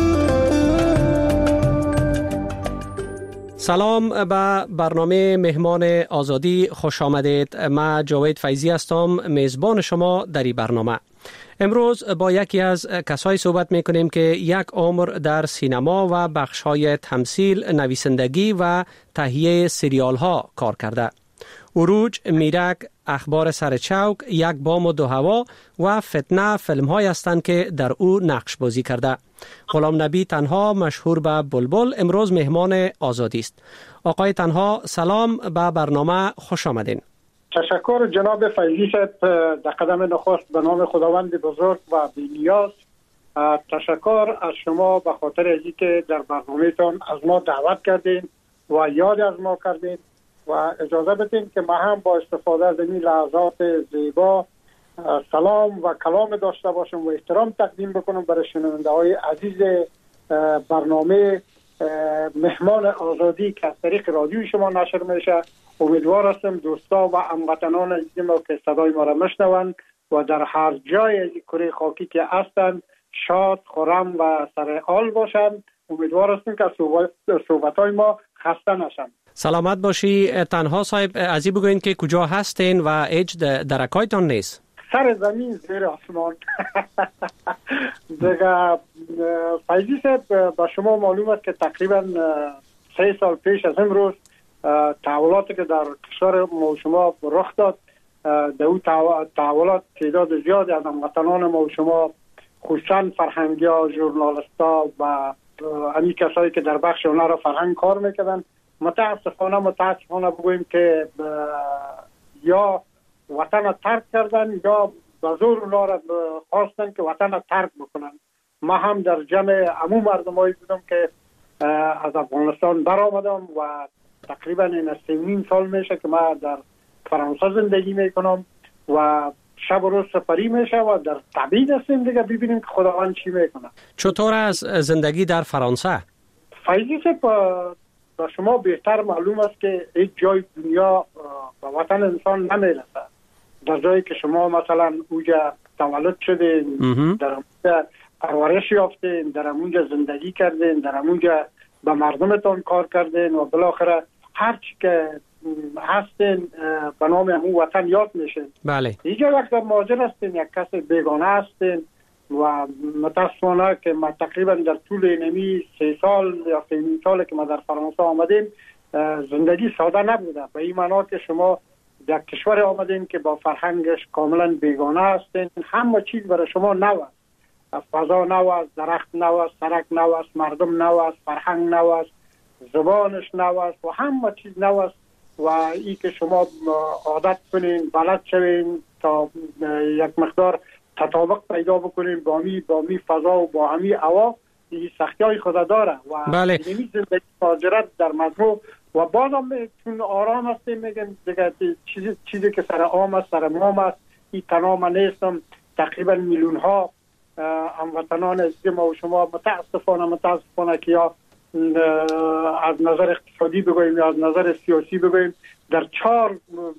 سلام به برنامه مهمان آزادی خوش آمدید. من جاوید فیضی هستم، میزبان شما در این برنامه. امروز با یکی از کسایی صحبت میکنیم که یک عمر در سینما و بخش‌های تمثیل، نویسندگی و تهیه سریال ها کار کرده. عروج، میرک، اخبار سر چوک، یک بام و دو هوا و فتنه فیلم های هستند که در او نقش بازی کرده. غلام نبی تنها، مشهور به بلبل، امروز مهمان آزادی است. آقای تنها، سلام، به برنامه خوش آمدین. تشکر جناب فیضی صاحب. در قدم نخست به نام خداوند بزرگ و بی‌نیاز تشکر از شما به خاطر اینکه در برنامه‌تان از ما دعوت کردین و یاد از ما کردین و اجازه بدین که ما هم با استفاده از این لحظات زیبا سلام و کلام داشته باشم و احترام تقدیم بکنم برای شنونده‌های عزیز برنامه مهمان آزادی که از طریق رادیو شما نشر میشه. امیدوار هستم دوستا و هموطنان عزیز ما که صدای ما را میشنوند و در هر جای از کره خاکی که هستند شاد، خرم و سر حال باشند. امیدوار هستم که صحبت‌های ما خسته نشن. سلامت باشی. تنها صاحب، از این بگوین که کجا هستین و هیچ درکایتان نیست؟ سر زمین زیر آسمان. دیگه فیضی صاحب، با شما معلوم است که تقریبا 3 سال پیش از امروز تحولاتی که در کشور ما و شما رخ داد، در اون تحولات تعداد زیادی از هموطنان ما و شما، خصوصا فرهنگی‌ها، ژورنالیست‌ها و همین کسایی که در بخش هنر و فرهنگ کار میکردن، متاسفانه بگوییم که یا وطن ترک کردن یا به زور اونا را خواستن که وطن ترک بکنن. ما هم در جمع عموم مردمایی بودم که از افغانستان برآمدم و تقریبا این 3.5 سال میشه که ما در فرانسه زندگی میکنم و شب و روز سفری میشه و در تبعید هستیم دیگه، ببینیم که خداوند چی میکنه. چطور از زندگی در فرانسه؟ فیضی صاحب، با شما بهتر معلوم است که هیچ جای دنیا به وطن انسان نمیرسه. در جایی که شما مثلا اونجا تولد شدین، در اونجا پرورش یافتین، در اونجا زندگی کردین، در اونجا به مردمتان کار کردین و بالاخره هر چی که هستین به نام همون وطن یاد میشین. بله. اینجا وقت مهاجر هستین، یک کس بیگانه هستین و متاسفانه که ما تقریبا در طول اینمی 3 سال یا 3 سال که ما در فرانسه آمدیم زندگی ساده نبوده. به این معنا که شما در کشور آمدین که با فرهنگش کاملا بیگانه هستین، همه چیز برای شما نو است. فضا نو است، درخت نو است، سرک نو است، مردم نو است، فرهنگ نو است، زبانش نو است و همه چیز نو است و این که شما عادت کنین، بلد شوین تا یک مقدار تطابق پیدا بکنین با می فضا و با همی هوا، این سختی‌های خود داره و بله. این زندگی مهاجرت در مجموع و بازم چون آرام هستیم میگن دیگه چیزی که سر عام است، سر مام است، این تنها من نیستم. تقریبا میلیون ها هموطنان عزیز ما و شما متاسفانه که یا از نظر اقتصادی بگوییم یا از نظر سیاسی بگوییم در 4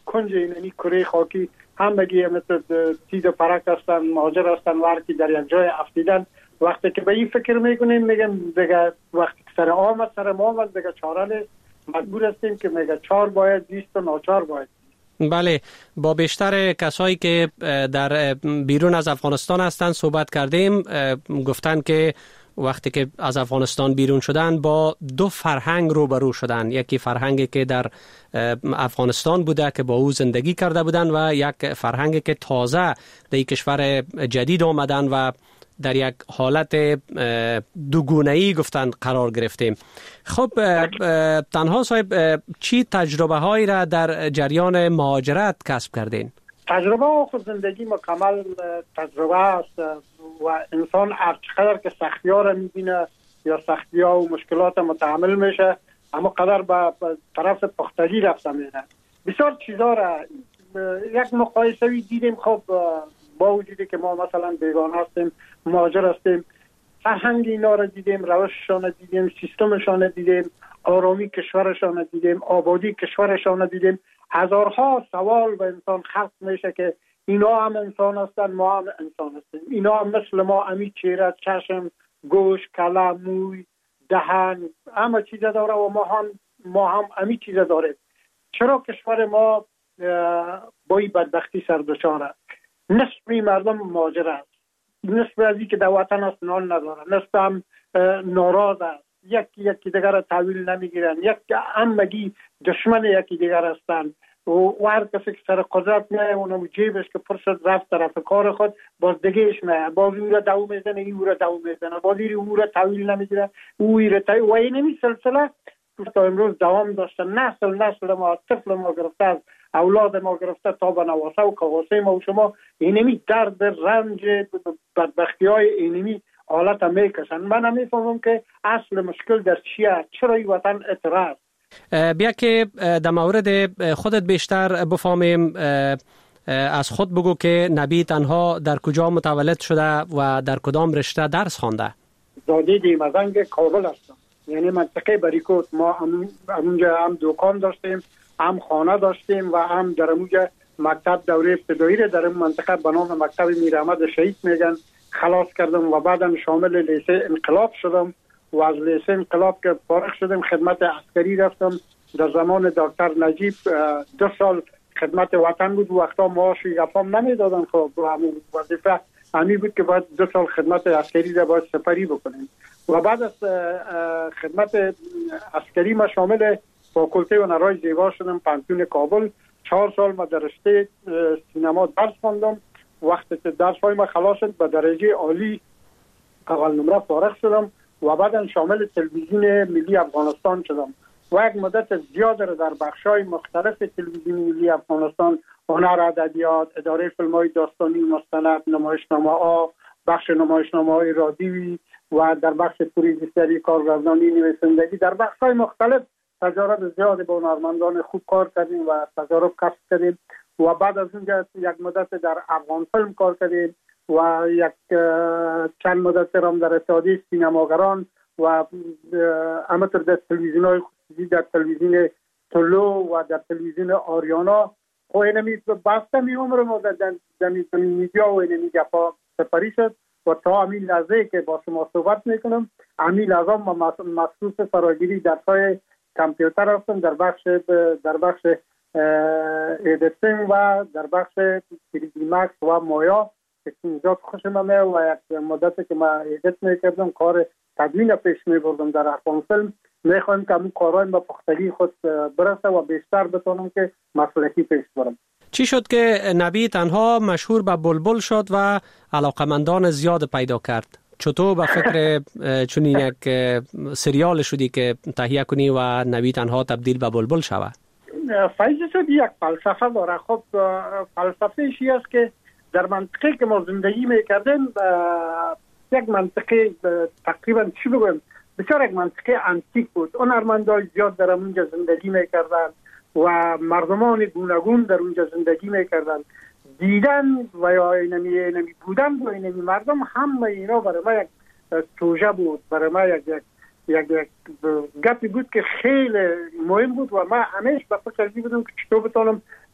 کنج اینمی کره خاکی همگی مثل تیز و پرک هستن، مهاجر هستن، ورکی در یک جای افتیدن. وقتی که به این فکر میکنیم میگم دیگه وقتی که سر آمد سر ما آمد دیگه چاره نیست، مجبور هستیم که میگه چار باید دیست و ناچار باید. بله، با بیشتر کسایی که در بیرون از افغانستان هستند صحبت کردیم. گفتن که وقتی که از افغانستان بیرون شدن با دو فرهنگ روبرو شدن. یکی فرهنگی که در افغانستان بوده که با او زندگی کرده بودن و یک فرهنگی که تازه در کشور جدید آمدن و در یک حالت دوگونه‌ای گفتن قرار گرفتیم. خب تنها صاحب چی تجربه هایی را در جریان مهاجرت کسب کردین؟ تجربه و خود زندگی مکمل تجربه است و انسان هرچقدر که سختی ها را میبینه یا سختی ها و مشکلات متحمل میشه اما قدر به طرف پختگی رفته میره. بسیار چیزا را یک مقایسه‌ای دیدیم. خب با وجودی که ما مثلا بیگانه هستیم، مهاجر هستیم، فرهنگ اینا را دیدیم، روششان دیدیم، سیستمشان دیدیم، آرامی کشورشان دیدیم، آبادی کشورشان دیدیم. هزارها سوال به انسان خلق میشه که اینا هم انسان هستن، ما هم انسان هستیم. اینا هم مثل ما امی چهره، چشم، گوش، کله، موی، دهن، همه چیز داره و ما هم امی چیز داره. چرا کشور ما با این بدبختی سر دچاره؟ نصف مردم مهاجر است، نصف از این که در وطن است نان نداره، نصف هم ناراض است، یکی دیگر را تحویل نمیگیرن، همگی دشمن یکی دیگر هستند و هر کسی که سر قدرت میایه اونم جیبش که پر شد رفت طرف کار خود، باز دیگهش میایه، باز او را دو میزنه، او را دو میزنه، باز او را تحویل نمیگیره، و اینمی سلسله تا امروز دوام داشته. نسل ما، طفل ما گرفته، از اولاد ما گرفته تا به نواسه و کواسه ما و شما اینمی درد، رنج، بدبختی های اینمی حالت هم میکشن. من هم میفهمم که اصل مشکل در چیه، چرا این وطن اعتراض. بیا که در مورد خودت بیشتر بفهمیم، از خود بگو که نبی تنها در کجا متولد شده و در کدام رشته درس خوانده؟ زاده دیمزنگ کابل هستم، یعنی منطقه بریکوت. ما همونجا هم دکان داشتیم، هم خانه داشتیم و هم در اونجا مکتب دوره ابتدایی را در این منطقه به نام مکتب میر احمد شهید میگن خلاص کردم و بعدم شامل لیسه انقلاب شدم و از لیسه انقلاب که فارغ شدم خدمت عسکری رفتم. در زمان دکتر نجیب 2 سال خدمت وطن بود، وقتا معاش یفام نمیدادن. خب همون وظیفه همی بود که باید 2 سال خدمت عسکری را باید سپری بکنیم و بعد از خدمت عسکری ما شامل فاکولته هنرهای زیبا شدم پانتون کابل. 4 سال ما در رشته سینما درس خواندم. وقتی که درس های ما خلاص شد به درجه عالی اول نمره فارغ شدم و بعدا شامل تلویزیون ملی افغانستان شدم و یک مدت زیاد در بخش‌های مختلف تلویزیون ملی افغانستان، هنر، ادبیات، اداره فیلم‌های داستانی، مستند، نمایشنامه‌ها، بخش نمایشنامه‌های رادیویی و در بخش پروژه‌سازی، کارگردانی، نویسندگی، در بخش‌های مختلف تجارب زیادی با هنرمندان خوب کار کردیم و تجارب کسب کردیم و بعد از اونجا یک مدت در افغان فیلم کار کردیم و چند مدت هم در اتحادیه سینماگران و همینطور در تلویزیون‌های خصوصی، در تلویزیون تلو و در تلویزیون آریانا. خب اینمی بسته می عمر ما در میدیا و اینمی گپا سپری شد و تا همین لحظه که با شما صحبت میکنم همین لحظه ما مخصوص فراگیری درس‌های کامپیوتر هستم در بخش ایدیتینگ و در بخش 3D Max و مایا که اینجا خوشم میاد و یک مدتی که ما ایدیت میکردم کار تدوین پیش میبردم در افغان فیلم. میخوایم که همون کارهای ما پختگی خود برسه و بیشتر بتونم که مسلکی پیش برم. چی شد که نبی تنها مشهور به بلبل شد و علاقمندان زیاد پیدا کرد؟ چطور به فکر چنین یک سریال شدی که تهیه کنی و نبی تنها تبدیل به بلبل شود؟ فیض شد یک فلسفه داره. خب فلسفه ایشی است که در منطقه که ما زندگی میکردیم یک منطقه تقریبا چی بگویم بسیار یک منطقه انتیک بود. هنرمندان زیاد در اونجا زندگی میکردن و مردمان گوناگون در اونجا زندگی میکردن. دیدن و یا اینمی بودن و اینمی مردم همه اینا برای ما یک توجه بود، برای ما یک گپی بود که خیلی مهم بود و من همیشه به فکر بودم که چطور بتونم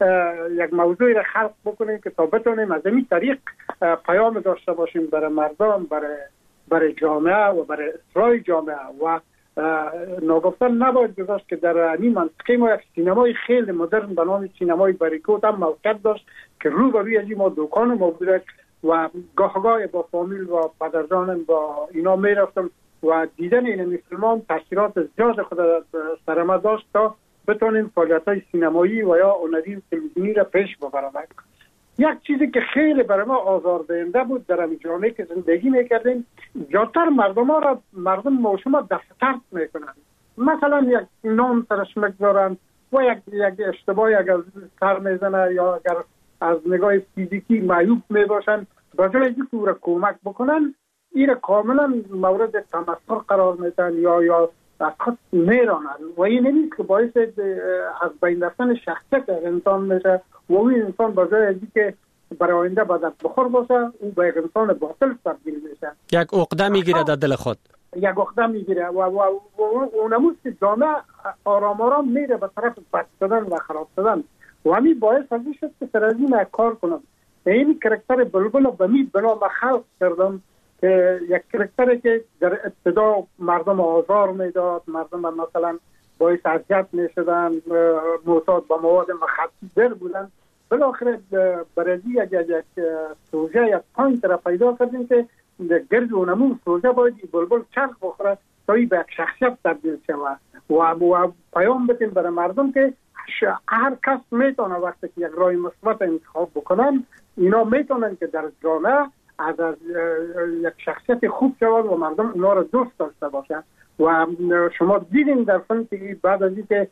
یک موضوعی را خلق بکنیم که تا بتونیم از این طریق پیام داشته باشیم برای مردم، برای جامعه و برای اصلاح جامعه. و ناگفتن نباید گذاشت که در این منطقه ما یک سینمای خیلی مدرن به نام سینمای بریکوت هم موقعیت داشت که رو به روی از ما دکان ما بوده و گاه با فامیل و پدرجانم با اینا می رفتم و دیدن این فیلم تاثیرات زیاد خود سر ما داشت تا بتونیم فعالیت‌های سینمایی و یا هنری تلویزیونی را پیش ببریم. یک چیزی که خیلی برای ما آزاردهنده بود در این جامعه که زندگی میکردیم، زیادتر مردم ما شما دفتر میکنن، مثلا یک نام سرش میگذارن و یک اشتباهی اگر سر میزنه یا اگر از نگاه فیزیکی معیوب میباشن، بجای اینکه او را کمک بکنن این را کاملا مورد تمسخر قرار میدن یا از خود میرانن و این نیست که باعث از بین رفتن شخصیت انسان میشه و این انسان بجای از اینکه برای آینده بدت بخور باشه او به یک انسان باطل تبدیل میشه، یک عقده میگیره در دل خود، یک عقده میگیره و اونموز که جامعه آرام آرام میره به طرف بد شدن و خراب شدن و همین باعث از این شد که سر از این کار کنم. این کرکتر بلبل به می بنا به خلق کردم که یک کرکتری که در ابتدا مردم آزار میداد، مردم مثلا باعث اذیت میشدن، معتاد به مواد مخدر بودن، بالاخره برای یک سوژه یک پوینت را پیدا کردیم که گرد اونمون سوژه باید بلبل چرخ بخوره تا به یک شخصیت تبدیل شود و پیام بدیم برای مردم که هر کس میتونه وقتی که یک راه مثبت انتخاب بکنن اینا میتونن که در جامعه از یک شخصیت خوب شود و مردم اونا را دوست داشته باشن. و شما دیدین در فیلم که بعد از اینکه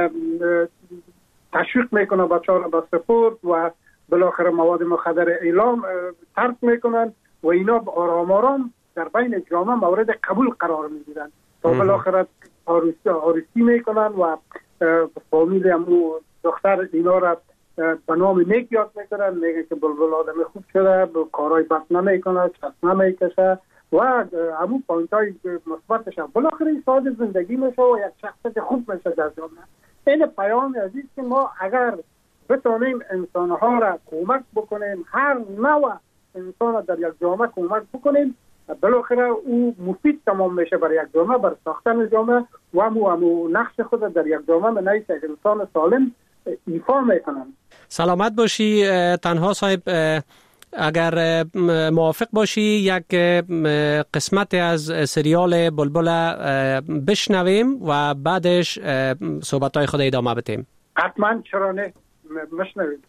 تشویق میکنه بچه‌ها را به سپورت و بالاخره مواد مخدر اعلام ترک میکنن و اینا آرام آرام در بین جامعه مورد قبول قرار میگیرن تا بالاخره عروسی میکنن و فامیل امو دختر اینا را به نام نیک یاد میکنن، میگه که بلبل آدم خوب شده، کارهای بد نمیکنه، چست نمیکشه و همون پوینت های مثبتش هم بالاخره ساده زندگی میشه و یک شخصیت خوب میشه در جامعه. این پیام عزیز که ما اگر بتونیم انسانها را کمک بکنیم، هر نوع انسان در یک جامعه کمک بکنیم، بالاخره او مفید تمام میشه برای یک جامعه، برای ساختن جامعه و همو نقش خود در یک جامعه من یک انسان سالم ایفا میکنم. سلامت باشی. تنها صاحب اگر موافق باشی یک قسمت از سریال بلبل بشنویم و بعدش صحبت‌های خود ادامه بدیم. حتما، چرا نه، بشنویم.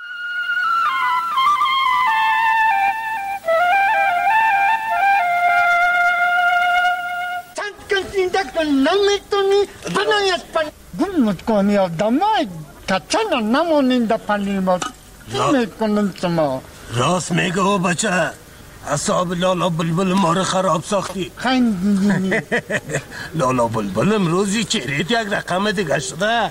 نمیتونی بنایت پن گمت کنی آدمای کچن نمونین در پنیمات چی میکنن شما؟ راست میگه او بچه، حساب لالا بلبل ما رو خراب ساختی. خیلی لالا بلبل امروزی چهرهت یک رقم دیگه شده.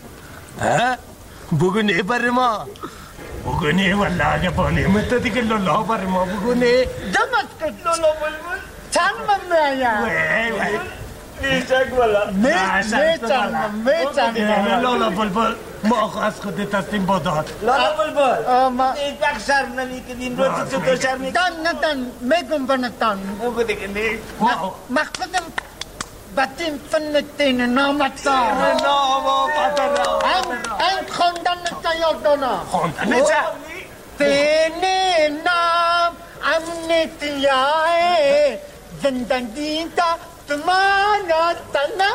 بگو نه بر ما، بگو نه والله اگه با نعمت دیگه لالا بر ما بگو نه. دمت کن لالا بلبل چند من میایم نیشک والا میچند لالا بلبل ما از خودت هستیم با داد. لالا بلبل این وقت شرم نمیکنیم روزی تو شرم نمیکنیم میگم بنتان بگو دیگه نه مخصوصم بطیم فنتین نامتان این خوندن نتا یاد دانا خوندن نتا تینی نام امنیتیای زندگی تا تمانا تنم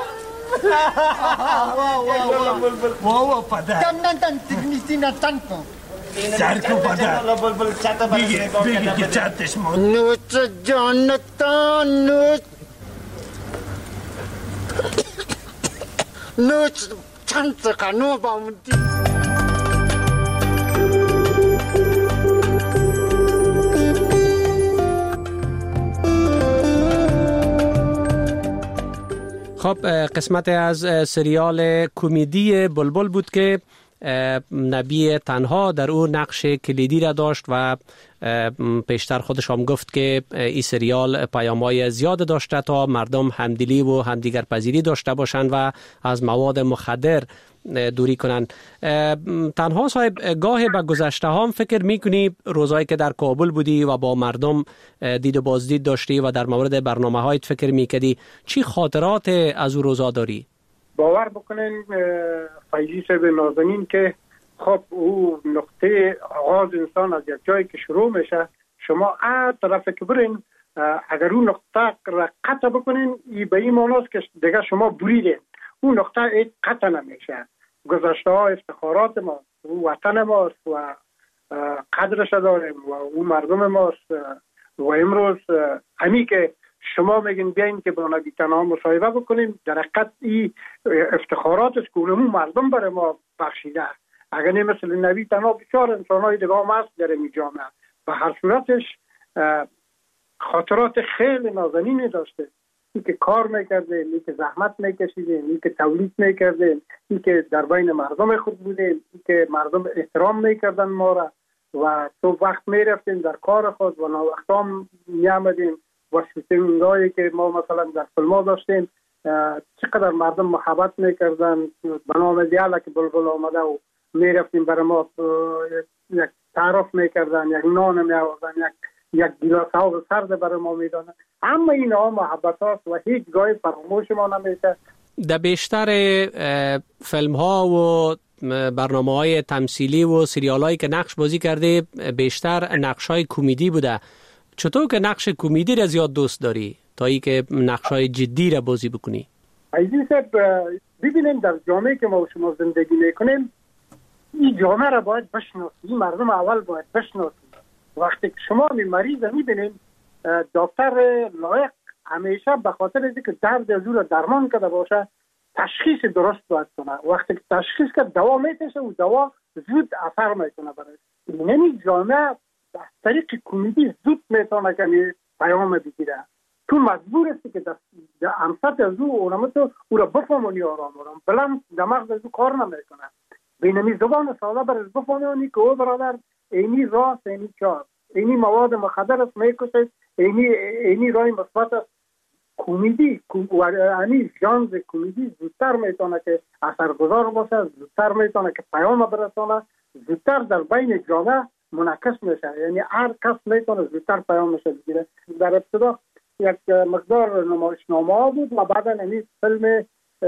واو پدر تن تکنیسینا تنکو سرکو پدر بگی چتش مون نوچ جانتان نوچ چند سقنو بامدی خب قسمت از سریال کمدی بلبل بود که نبی تنها در او نقش کلیدی را داشت و پیشتر خودش هم گفت که این سریال پیام‌های زیاد داشته تا مردم همدلی و همدیگر پذیری داشته باشند و از مواد مخدر دوری کنند. تنها صاحب، گاهی به گذشته هم فکر میکنی روزایی که در کابل بودی و با مردم دید و بازدید داشتی و در مورد برنامه هایت فکر میکردی، چی خاطرات از او روزا داری؟ باور بکنین فیضی صاحب نازنین که خب او نقطه آغاز انسان از یک جایی که شروع میشه، شما طرف که برین اگر اون نقطه را قطع بکنین به این معناست که دیگه شما بریدین. اون نقطه قطع نمیشه. گذشته ها افتخارات ما، او وطن ماست و قدرش داریم و او مردم ماست و امروز همی که شما میگین بیاین که با نبی تنها مصاحبه بکنیم، در حقیقت این افتخارات است که اونمون مردم برای ما بخشیده. اگر نه مثل نبی تنها بسیار انسانهای دیگه هم هست در این جامعه و هر صورتش خاطرات خیلی نازنینی داشته. این که کار میکرده، این که زحمت میکشیده، این که تولید میکرده، این که در بین مردم خود بوده، این که مردم احترام میکردن ما را و تو وقت میرفتیم در کار خود و وقت هم میامدیم و شوتینگایی که ما مثلا در فیلم داشتیم چقدر مردم محبت میکردن. به نام دیالا که بلبل آمده و میرفتیم برای ما یک تعارف میکردن، یک نان میآوردن، یک گیلاس آب سرد برای ما میدادن. اما این ها محبت هاست و هیچ گاهی فراموش ما نمیشه. در بیشتر فیلم ها و برنامه های تمثیلی و سریال هایی که نقش بازی کرده بیشتر نقش های کمدی بوده. چطور که نقش کمدی را زیاد دوست داری تا ای که نقش های جدی را بازی بکنی؟ عزیز ببینیم در جامعه که ما و شما زندگی میکنیم این جامعه را باید بشناسیم، این مردم اول باید بشناسیم. وقتی که شما مریض میبینیم دکتر لایق همیشه به خاطر اینکه درد از او را درمان کرده باشه تشخیص درست باید کنه. وقتی که تشخیص کرد دوا میتشه و دوا زود اثر میکنه برای این جامعه از طریق کمدی زود میتونه که پیام بگیره. تو مجبور است که در امسط از او را بفهمونی آرام بلند دماغ از او کار نمیکنه. بینمی زبان ساده برش بفهمونی که او برادر اینی راست اینی چار، اینی مواد مخدر است میکشد، اینی رای مثبت است. کمدی و اینی ژانر کمدی زودتر میتونه که اثرگذار باشه، زودتر میتونه که پیام برسونه، زودتر در بین جامعه منعکس میشه. یعنی هر کس میتونه زودتر پیامش بگیره. در ابتدا یک مقدار نمایشنامه بود و بعدا اینی فیلم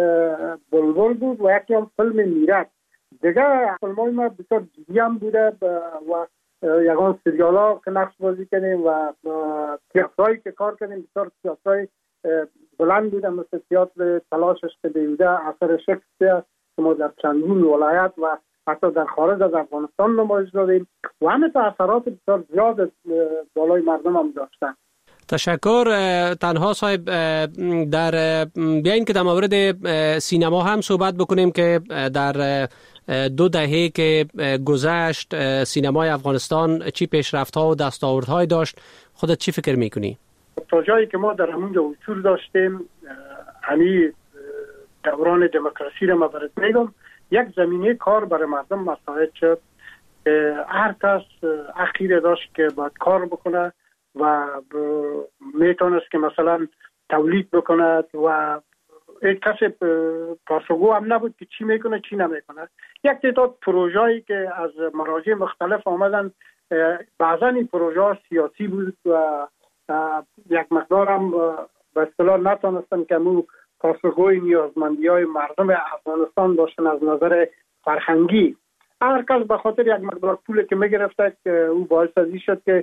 بلبل بود و یکی هم فیلم میرد. دیگه فیلمای ما بسیار جدی هم بوده و یکان سریال ها که نقش بازی کنیم و تیاترهایی که کار کنیم بسیار تیاترهای بلند بوده مثل تیاتر تلاشش که بیوده اثر شکسپیر که ما در چندین ولایت و حتی در خارج از افغانستان نمایش دادیم و همه تا اثرات بسیار زیاد بالای مردم هم داشتن. تشکر. تنها صاحب در بیاین که در مورد سینما هم صحبت بکنیم که در 2 دهه که گذشت سینمای افغانستان چی پیشرفت‌ها و دستاوردهای داشت، خودت چی فکر میکنی؟ تا جایی که ما در همونجا وصول داشتیم همین دوران دموکراسی را ما برات میگم، یک زمینه کار برای مردم مساعد شد. هر کس اخیر داشت که باید کار بکنه و میتونست که مثلا تولید بکند و یک کسی پاسخگو هم نبود که چی میکنه چی نمیکنه. یک تعداد پروژه‌ای که از مراجع مختلف آمدن، بعضا این پروژه سیاسی بود و یک مقدار هم به اصطلاح نتونستن که مو پاسخگوی نیازمندی‌های مردم افغانستان باشن از نظر فرهنگی. هر کس به خاطر یک مقدار پولی که میگرفته که او باعث ازی شد که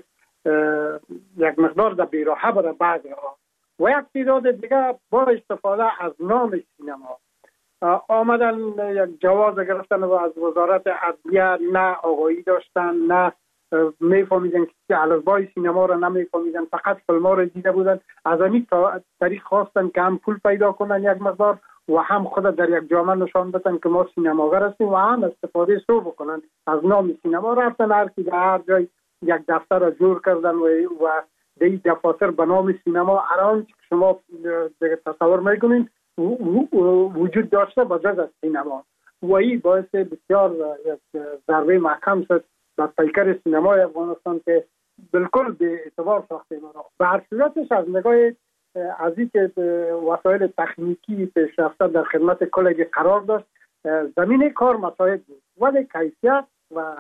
یک مقدار در بیراهه برای بعضی ها و یک تعداد دیگه با استفاده از نام سینما آمدن یک جواز گرفتن و از وزارت عدلیه نه آگاهی داشتن، نه میفهمیدن که الفبای سینما را نمیفهمیدن، فقط فیلم ها را دیده بودن. از همین طریق خواستن که هم پول پیدا کنن یک مقدار و هم خود در یک جامعه نشان بدن که ما سینماگر هستیم و هم استفاده سو بکنن از نام سینما. رفتن هر کی در هر جای یک دفتر را جور کردن و دی دفاتر به نام سینما الان که شما تصور میکنین وجود داشته با جز از سینما. و این باعث بسیار یک ضربه محکم شد بر پیکر سینمای افغانستان که بالکل به اعتبار ساخته ما. به هر صورتش از نگاه از اینکه وسایل تکنیکی پیشرفته در خدمت کلگی قرار داشت، زمین کار مساعد بود، ولی کیفیت و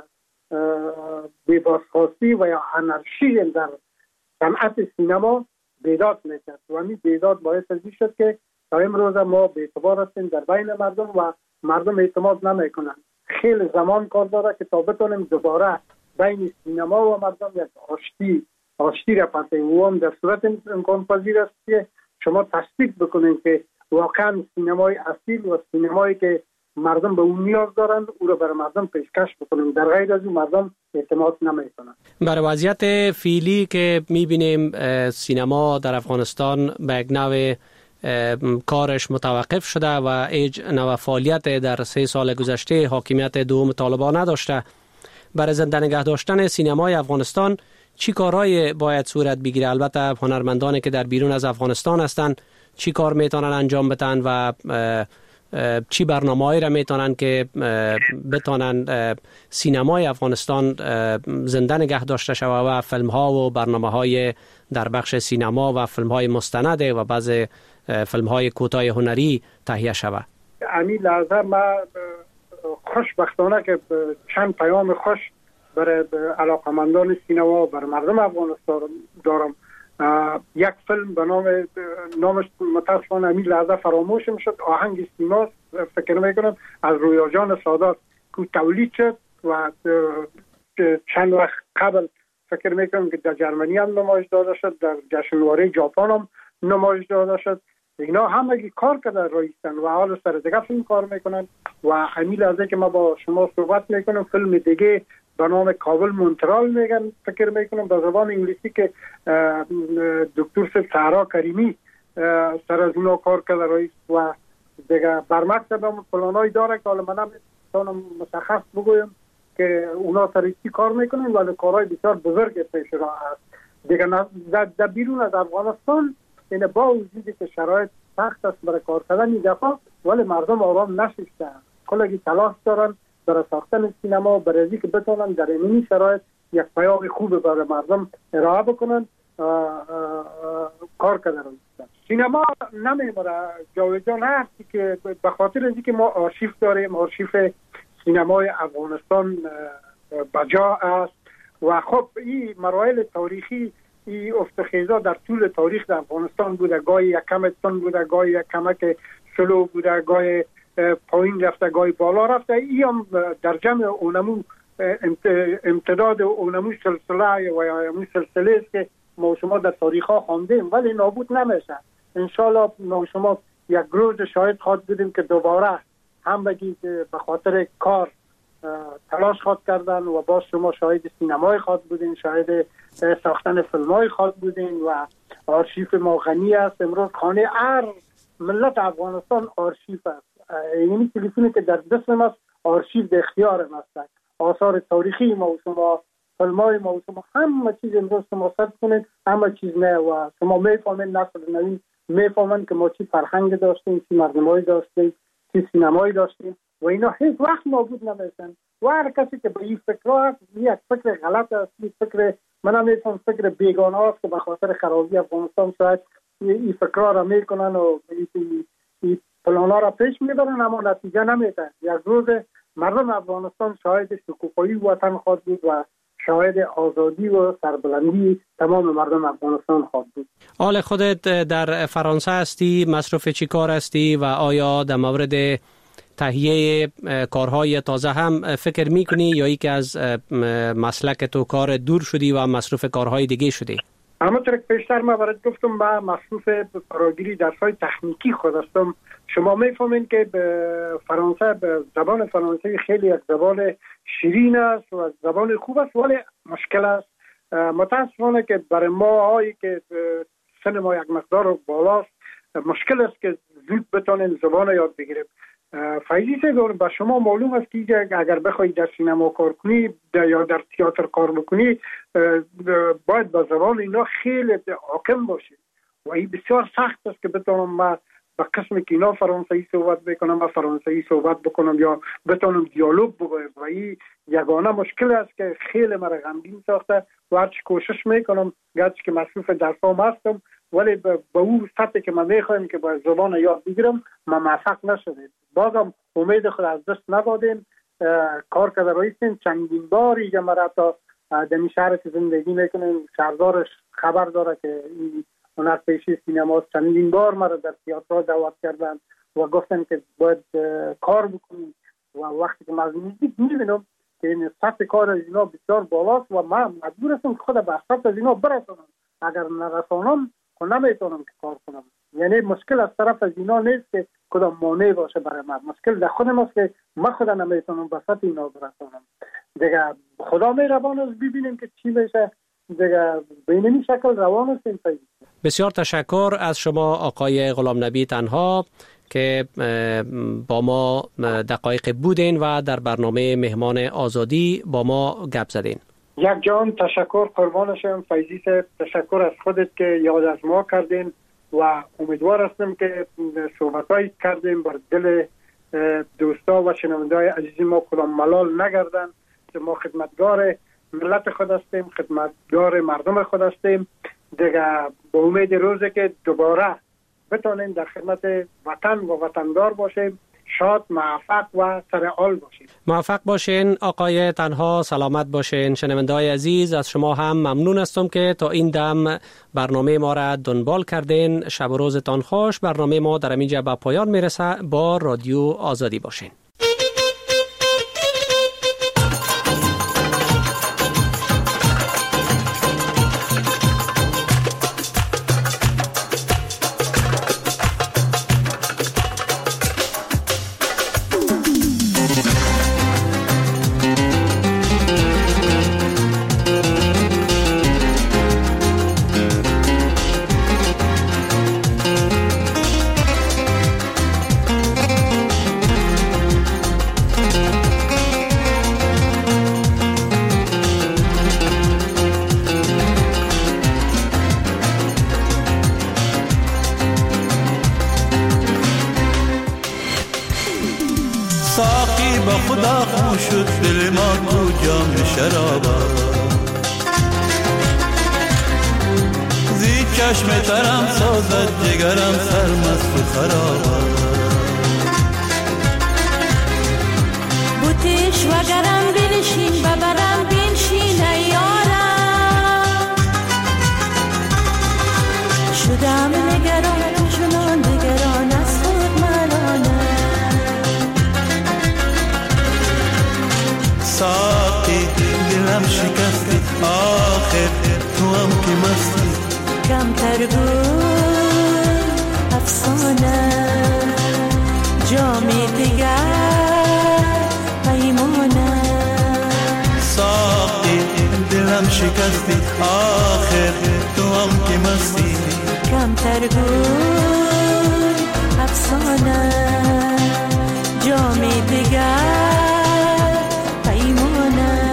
بی‌بازخواستی و یا انارشی در صنعت سینما بیداد میکرد و همین بیداد باعث ازی شد که تا امروز ما به اعتبار هستیم در بین مردم و مردم اعتماد نمیکنن. خیلی زمان کار داره که تا بتونیم دوباره بین سینما و مردم یک آشتی را پسیم و هم در صورت امکان پذیر است که شما تصدیق بکنید که واقعا سینمای اصیل و سینمایی که مردم به اون نیاز دارند او را برای مردم پیشکش بکنیم، در غیر از اون مردم اعتماد نمیکنند. برای وضعیت فعلی که میبینیم سینما در افغانستان به یک نوع کارش متوقف شده و هیچ نوع فعالیت در 3 سال گذشته حاکمیت دوم طالبان نداشته. برای زنده نگه داشتن سینمای افغانستان چی کارهای باید صورت بگیره؟ البته هنرمندانی که در بیرون از افغانستان هستند چی کار میتونن انجام بدن و چی برنامه‌ای را میتونن که بتونن سینمای افغانستان زنده نگه داشته شود و فیلم ها و برنامه های در بخش سینما و فیلم های مستند و بعض فیلم های کوتاه هنری تهیه شود؟ همین لحظه ما خوشبختانه که چند پیام خوش برای علاقمندان سینما برای مردم افغانستان دارم. یک فیلم به نامش متاسفانه همین لحظه فراموش میشد، آهنگ سینما فکر میکنم از رویا جان سادات که تولید شد و چند وقت قبل فکر میکنم که در جرمنی هم نمایش داده شد، در جشنواره ژاپن هم نمایش داده شد. اینا همگی کار کرده رایستن و حال سر دیگه فیلم کار میکنن و همین لحظه که ما با شما صحبت میکنم فیلم دیگه به نام کابل مونترال میگن، فکر میکنم به زبان انگلیسی که دکتر سهرا کریمی سر از اونا کار کرده رئیس و دیگه برمکتب هم پلانای داره که حالا من نمیتونم مشخص بگویم که اونا سر چی کار میکنن ولی کارهای بسیار بزرگ پیش را هست. دیگه در بیرون از افغانستان این با وجودی که شرایط سخت است برای کار کردن این دفعه ولی مردم آرام نشستن، کلگی تلاش دارن برای ساختن سینما، برای اینکه که بتونن در این شرایط یک پیام خوب برای مردم ارائه بکنن کار کردن. سینما نمیمونه جاویدان هستی که به خاطر اینکه ما آرشیف داریم، آرشیف سینمای افغانستان بجا است و خب این مراحل تاریخی این افتخیزا در طول تاریخ در افغانستان بوده، گاهی یک کم تون بوده، گاهی یک کمک سلو بوده، گاهی پایین رفته، گاهی بالا رفته. این هم در جمع اونمو امتداد اونمو سلسله و یا اونمو سلسله است که ما شما در تاریخ ها خواندیم ولی نابود نمیشه. انشالله ما شما یک روز شاید خواهد بودیم که دوباره هم بگید به خاطر کار تلاش خواهد کردن و باز شما شاهد سینمای خواهد بودین، شاهد ساختن فیلمای خواهد بودین و آرشیف ما غنی است. امروز خانه هر ملت افغانستان آرشیف است. یعنی تلفنی که در دست است آرشیف در اختیار ما است. آثار تاریخی ما و شما، فیلمای ما و شما، همه چیز امروز شما ثبت کنید، همه چیز نه و شما میفهمید، نسل نوین میفهمند که ما چی فرهنگ داشتیم، چی مردمایی داشتیم، چی سینمایی داشتیم و اینا هیچ وقت نابود نمیشن. و هر کسی که به این فکر هست یک فکر غلط است، این فکر من هم میفهم فکر بیگانه است که به خاطر خرابی افغانستان شاید این فکرها را میکنن و این پلانا را پیش میبرن اما نتیجه نمیده. یک روز مردم افغانستان شاهد شکوفایی وطن خواهد بود و شاهد آزادی و سربلندی تمام مردم افغانستان خواهد بود. حال خودت در فرانسه هستی، مصروف چی کار هستی و آیا در مورد تهیه کارهای تازه هم فکر میکنی یا ای که از مسلک تو کار دور شدی و مصروف کارهای دیگه شدی؟ همونطور که پیشتر من برات گفتم من مصروف فراگیری درس‌های تکنیکی خود هستم. شما میفهمین که فرانسه به زبان فرانسه خیلی یک زبان شیرین است و زبان خوب است ولی مشکل است. متاسفانه که برای ما هایی که سن ما یک مقدار بالاست مشکل است که زود بتونیم زبان یاد بگیریم. فایده داره به شما معلوم است که اگر بخوای در سینما کار کنی یا در تئاتر کار بکنی باید با زبان اینا خیلی حاکم باشی و این بسیار سخت است که بتونم به قسمی که اینا فرانسوی صحبت میکنم من فرانسوی صحبت بکنم یا بتونم دیالوگ بگویم و این یگانه مشکل است که خیلی مرا غمگین ساخته و هرچی کوشش میکنم گرچه که مصروف درسام هستم ولی به اون سطحی که من میخوایم که با زبان یاد بگیرم ما موفق نشدیم. بازم امید خود از دست ندادیم، کار کرده رایستیم. چندین بار اینجا مرا تا در شهر که زندگی میکنیم شهردارش خبر داره که این هنرپیشه سینما چندین بار مرا در تئاتر دعوت کردن و گفتن که باید کار بکنیم و وقتی که من از نزدیک میبینم که این سطح کار از اینا بسیار بالاست و من مجبور هستم خود به سطح از اینا برسانم. اگر نرسانم خود نمیتونم که کار کنم. یعنی مشکل از طرف از اینا نیست که کدام مانع باشه برای من، مشکل در خودم است که من خود نمیتونم به سطح اینا برسانم. دیگه خدا مهربان است ببینیم که چی میشه. دیگه به این شکل روان است. بسیار تشکر از شما آقای غلام نبی تنها که با ما دقایق بودین و در برنامه مهمان آزادی با ما گپ زدین. یک جان تشکر قربان شم فیضی صاحب، تشکر از خودت که یاد از ما کردین و امیدوار هستم که صحبتایی کردیم بر دل دوستا و شنونده‌های عزیز ما کدام ملال نگردن که ما خدمتگار ملت خود هستیم، خدمتگار مردم خود هستیم. دیگه با امید روزی که دوباره بتونیم در خدمت وطن و وطندار باشیم، شاد، موفق و سرحال باشیم. موفق باشین آقای تنها، سلامت باشین. شنونده‌های عزیز از شما هم ممنون هستم که تا این دم برنامه ما را دنبال کردین. شب و روزتان خوش. برنامه ما در اینجا به پایان میرسه. با رادیو آزادی باشین. چشم ترم سازد جگرم سرمست و خراب بوتیش وگرم بنشین ببرم بنشین ایارم شدم نگران چنان نگران از خود ملانه ساقی دلم شکستی آخر تو هم که مستی کم تر بود افسانه جامی دیگر پیمانه ساقی دلم شکستی آخر تو هم که مستی کم تر بود افسانه جامی دیگر پیمانه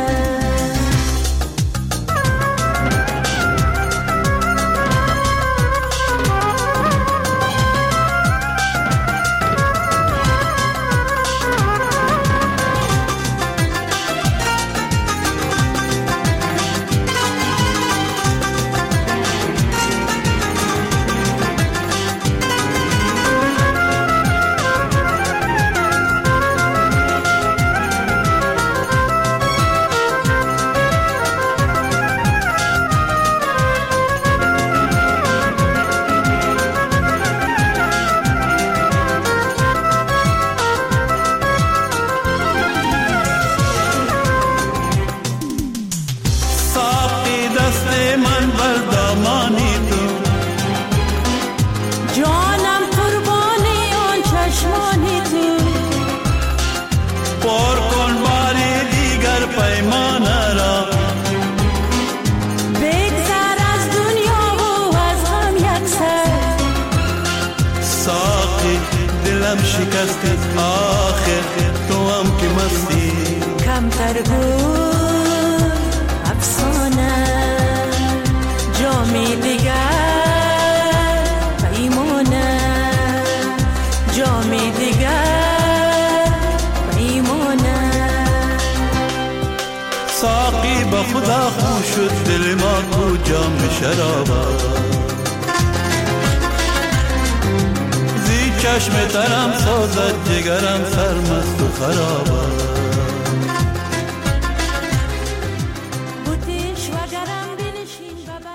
شکست آخر تو هم که مستی کم تر بود افسانه جامی دیگر پیمانه جام شرابت، زی چشم ترم سازد جگرم سرمست و خرابت.